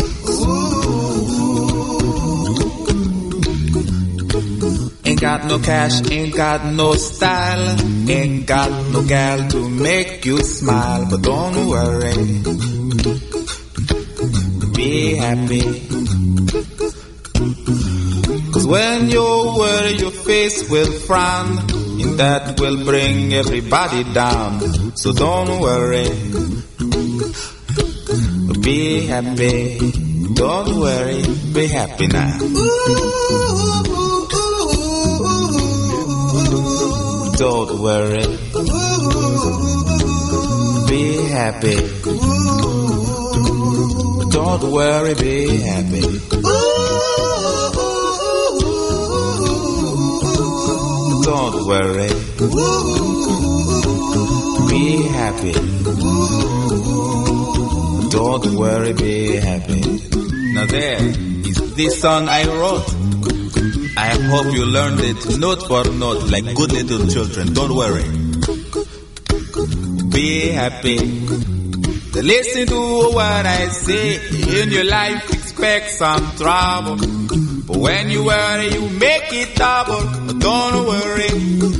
Speaker 20: Ain't got no cash, ain't got no style, ain't got no gal to make you smile. But don't worry, be happy. Cause when you worry your face will frown, and that will bring everybody down. So don't worry, be happy. Don't worry, be happy now. Don't worry, be happy. Don't worry, be happy. Don't worry, be happy. Don't worry, be happy. Now there is this song I wrote. I hope you learned it note for note like good little children. Don't worry, be happy. Listen to what I say. In your life expect some trouble, but when you worry you make it double. But don't worry,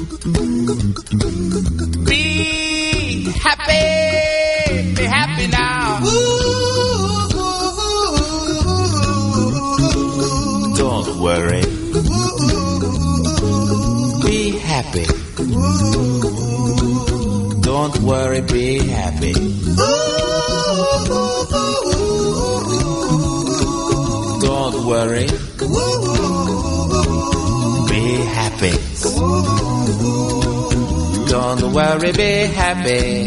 Speaker 20: be happy. Be happy now. Don't worry, be happy. Don't worry, be happy. Don't worry, be happy. Don't worry, be happy.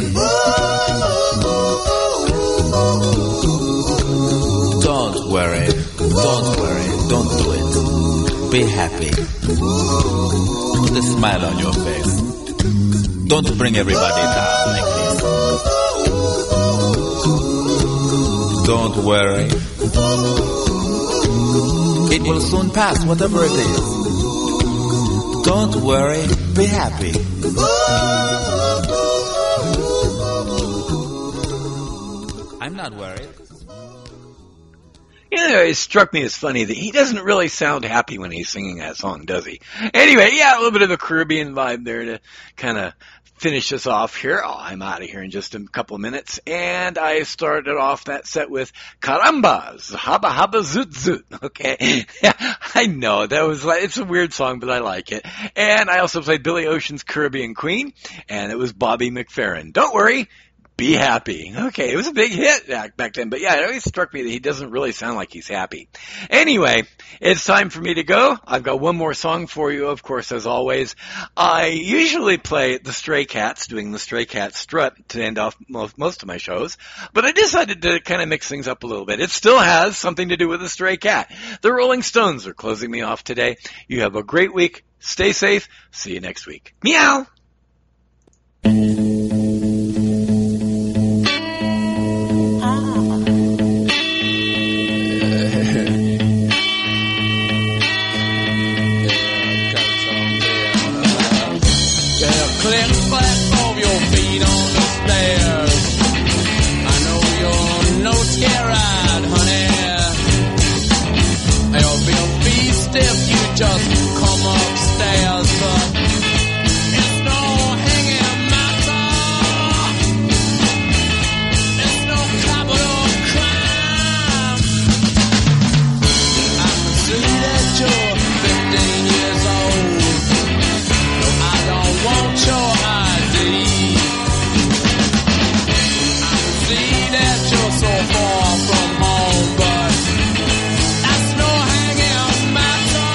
Speaker 20: Don't worry, don't worry, don't do it. Be happy. Put a smile on your face. Don't bring everybody down like this. Don't worry, it will soon pass, whatever it is. Don't worry, be happy. I'm not worried.
Speaker 2: You know, it struck me as funny that he doesn't really sound happy when he's singing that song, does he? Anyway, yeah, a little bit of a Caribbean vibe there to kind of finish us off here. Oh, I'm out of here in just a couple of minutes. And I started off that set with Carambas, Haba Haba Zoot Zoot. Okay. I know that was like, it's a weird song, but I like it. And I also played Billy Ocean's Caribbean Queen, and it was Bobby McFerrin. Don't worry, Be Happy. Okay, it was a big hit back, back then, but yeah, it always struck me that he doesn't really sound like he's happy. Anyway, it's time for me to go. I've got one more song for you, of course, as always. I usually play the Stray Cats, doing the Stray Cat strut to end off most, most of my shows, but I decided to kind of mix things up a little bit. It still has something to do with the Stray Cat. The Rolling Stones are closing me off today. You have a great week. Stay safe. See you next week. Meow!
Speaker 8: Just come upstairs, but it's no hanging matter. It's no capital crime. I can see that you're fifteen years old. No, I don't want your I D. I can see that you're so far from home, but that's no hanging matter.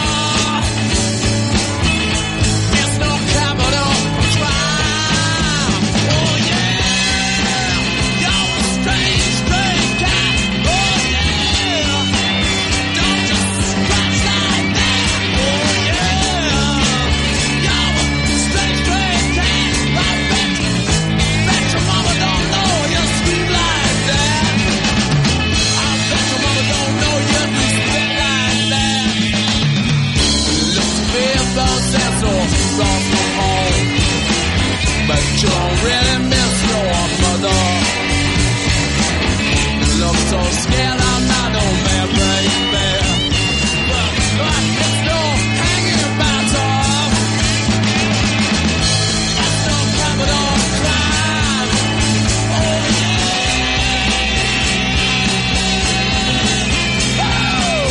Speaker 8: But you don't really miss your mother. You look so scared, I'm not no man, baby. But, but it's no hanging matter. It's no capital crime. Oh yeah. Oh.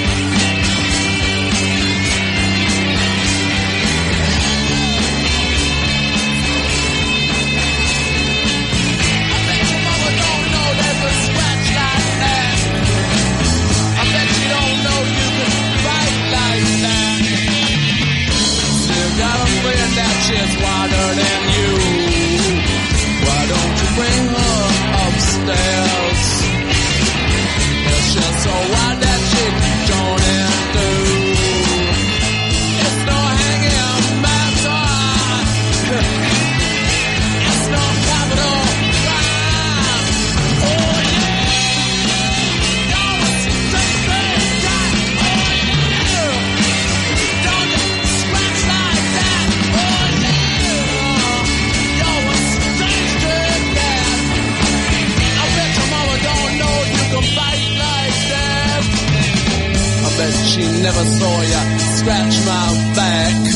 Speaker 8: That shit's wider than you. Why don't you bring her upstairs? It's just so wide that she don't do. It's no hanging matter. It's no capital crime. Oh yeah. You're a straight cat. Oh yeah. Don't you scratch like that. She never saw ya scratch my back.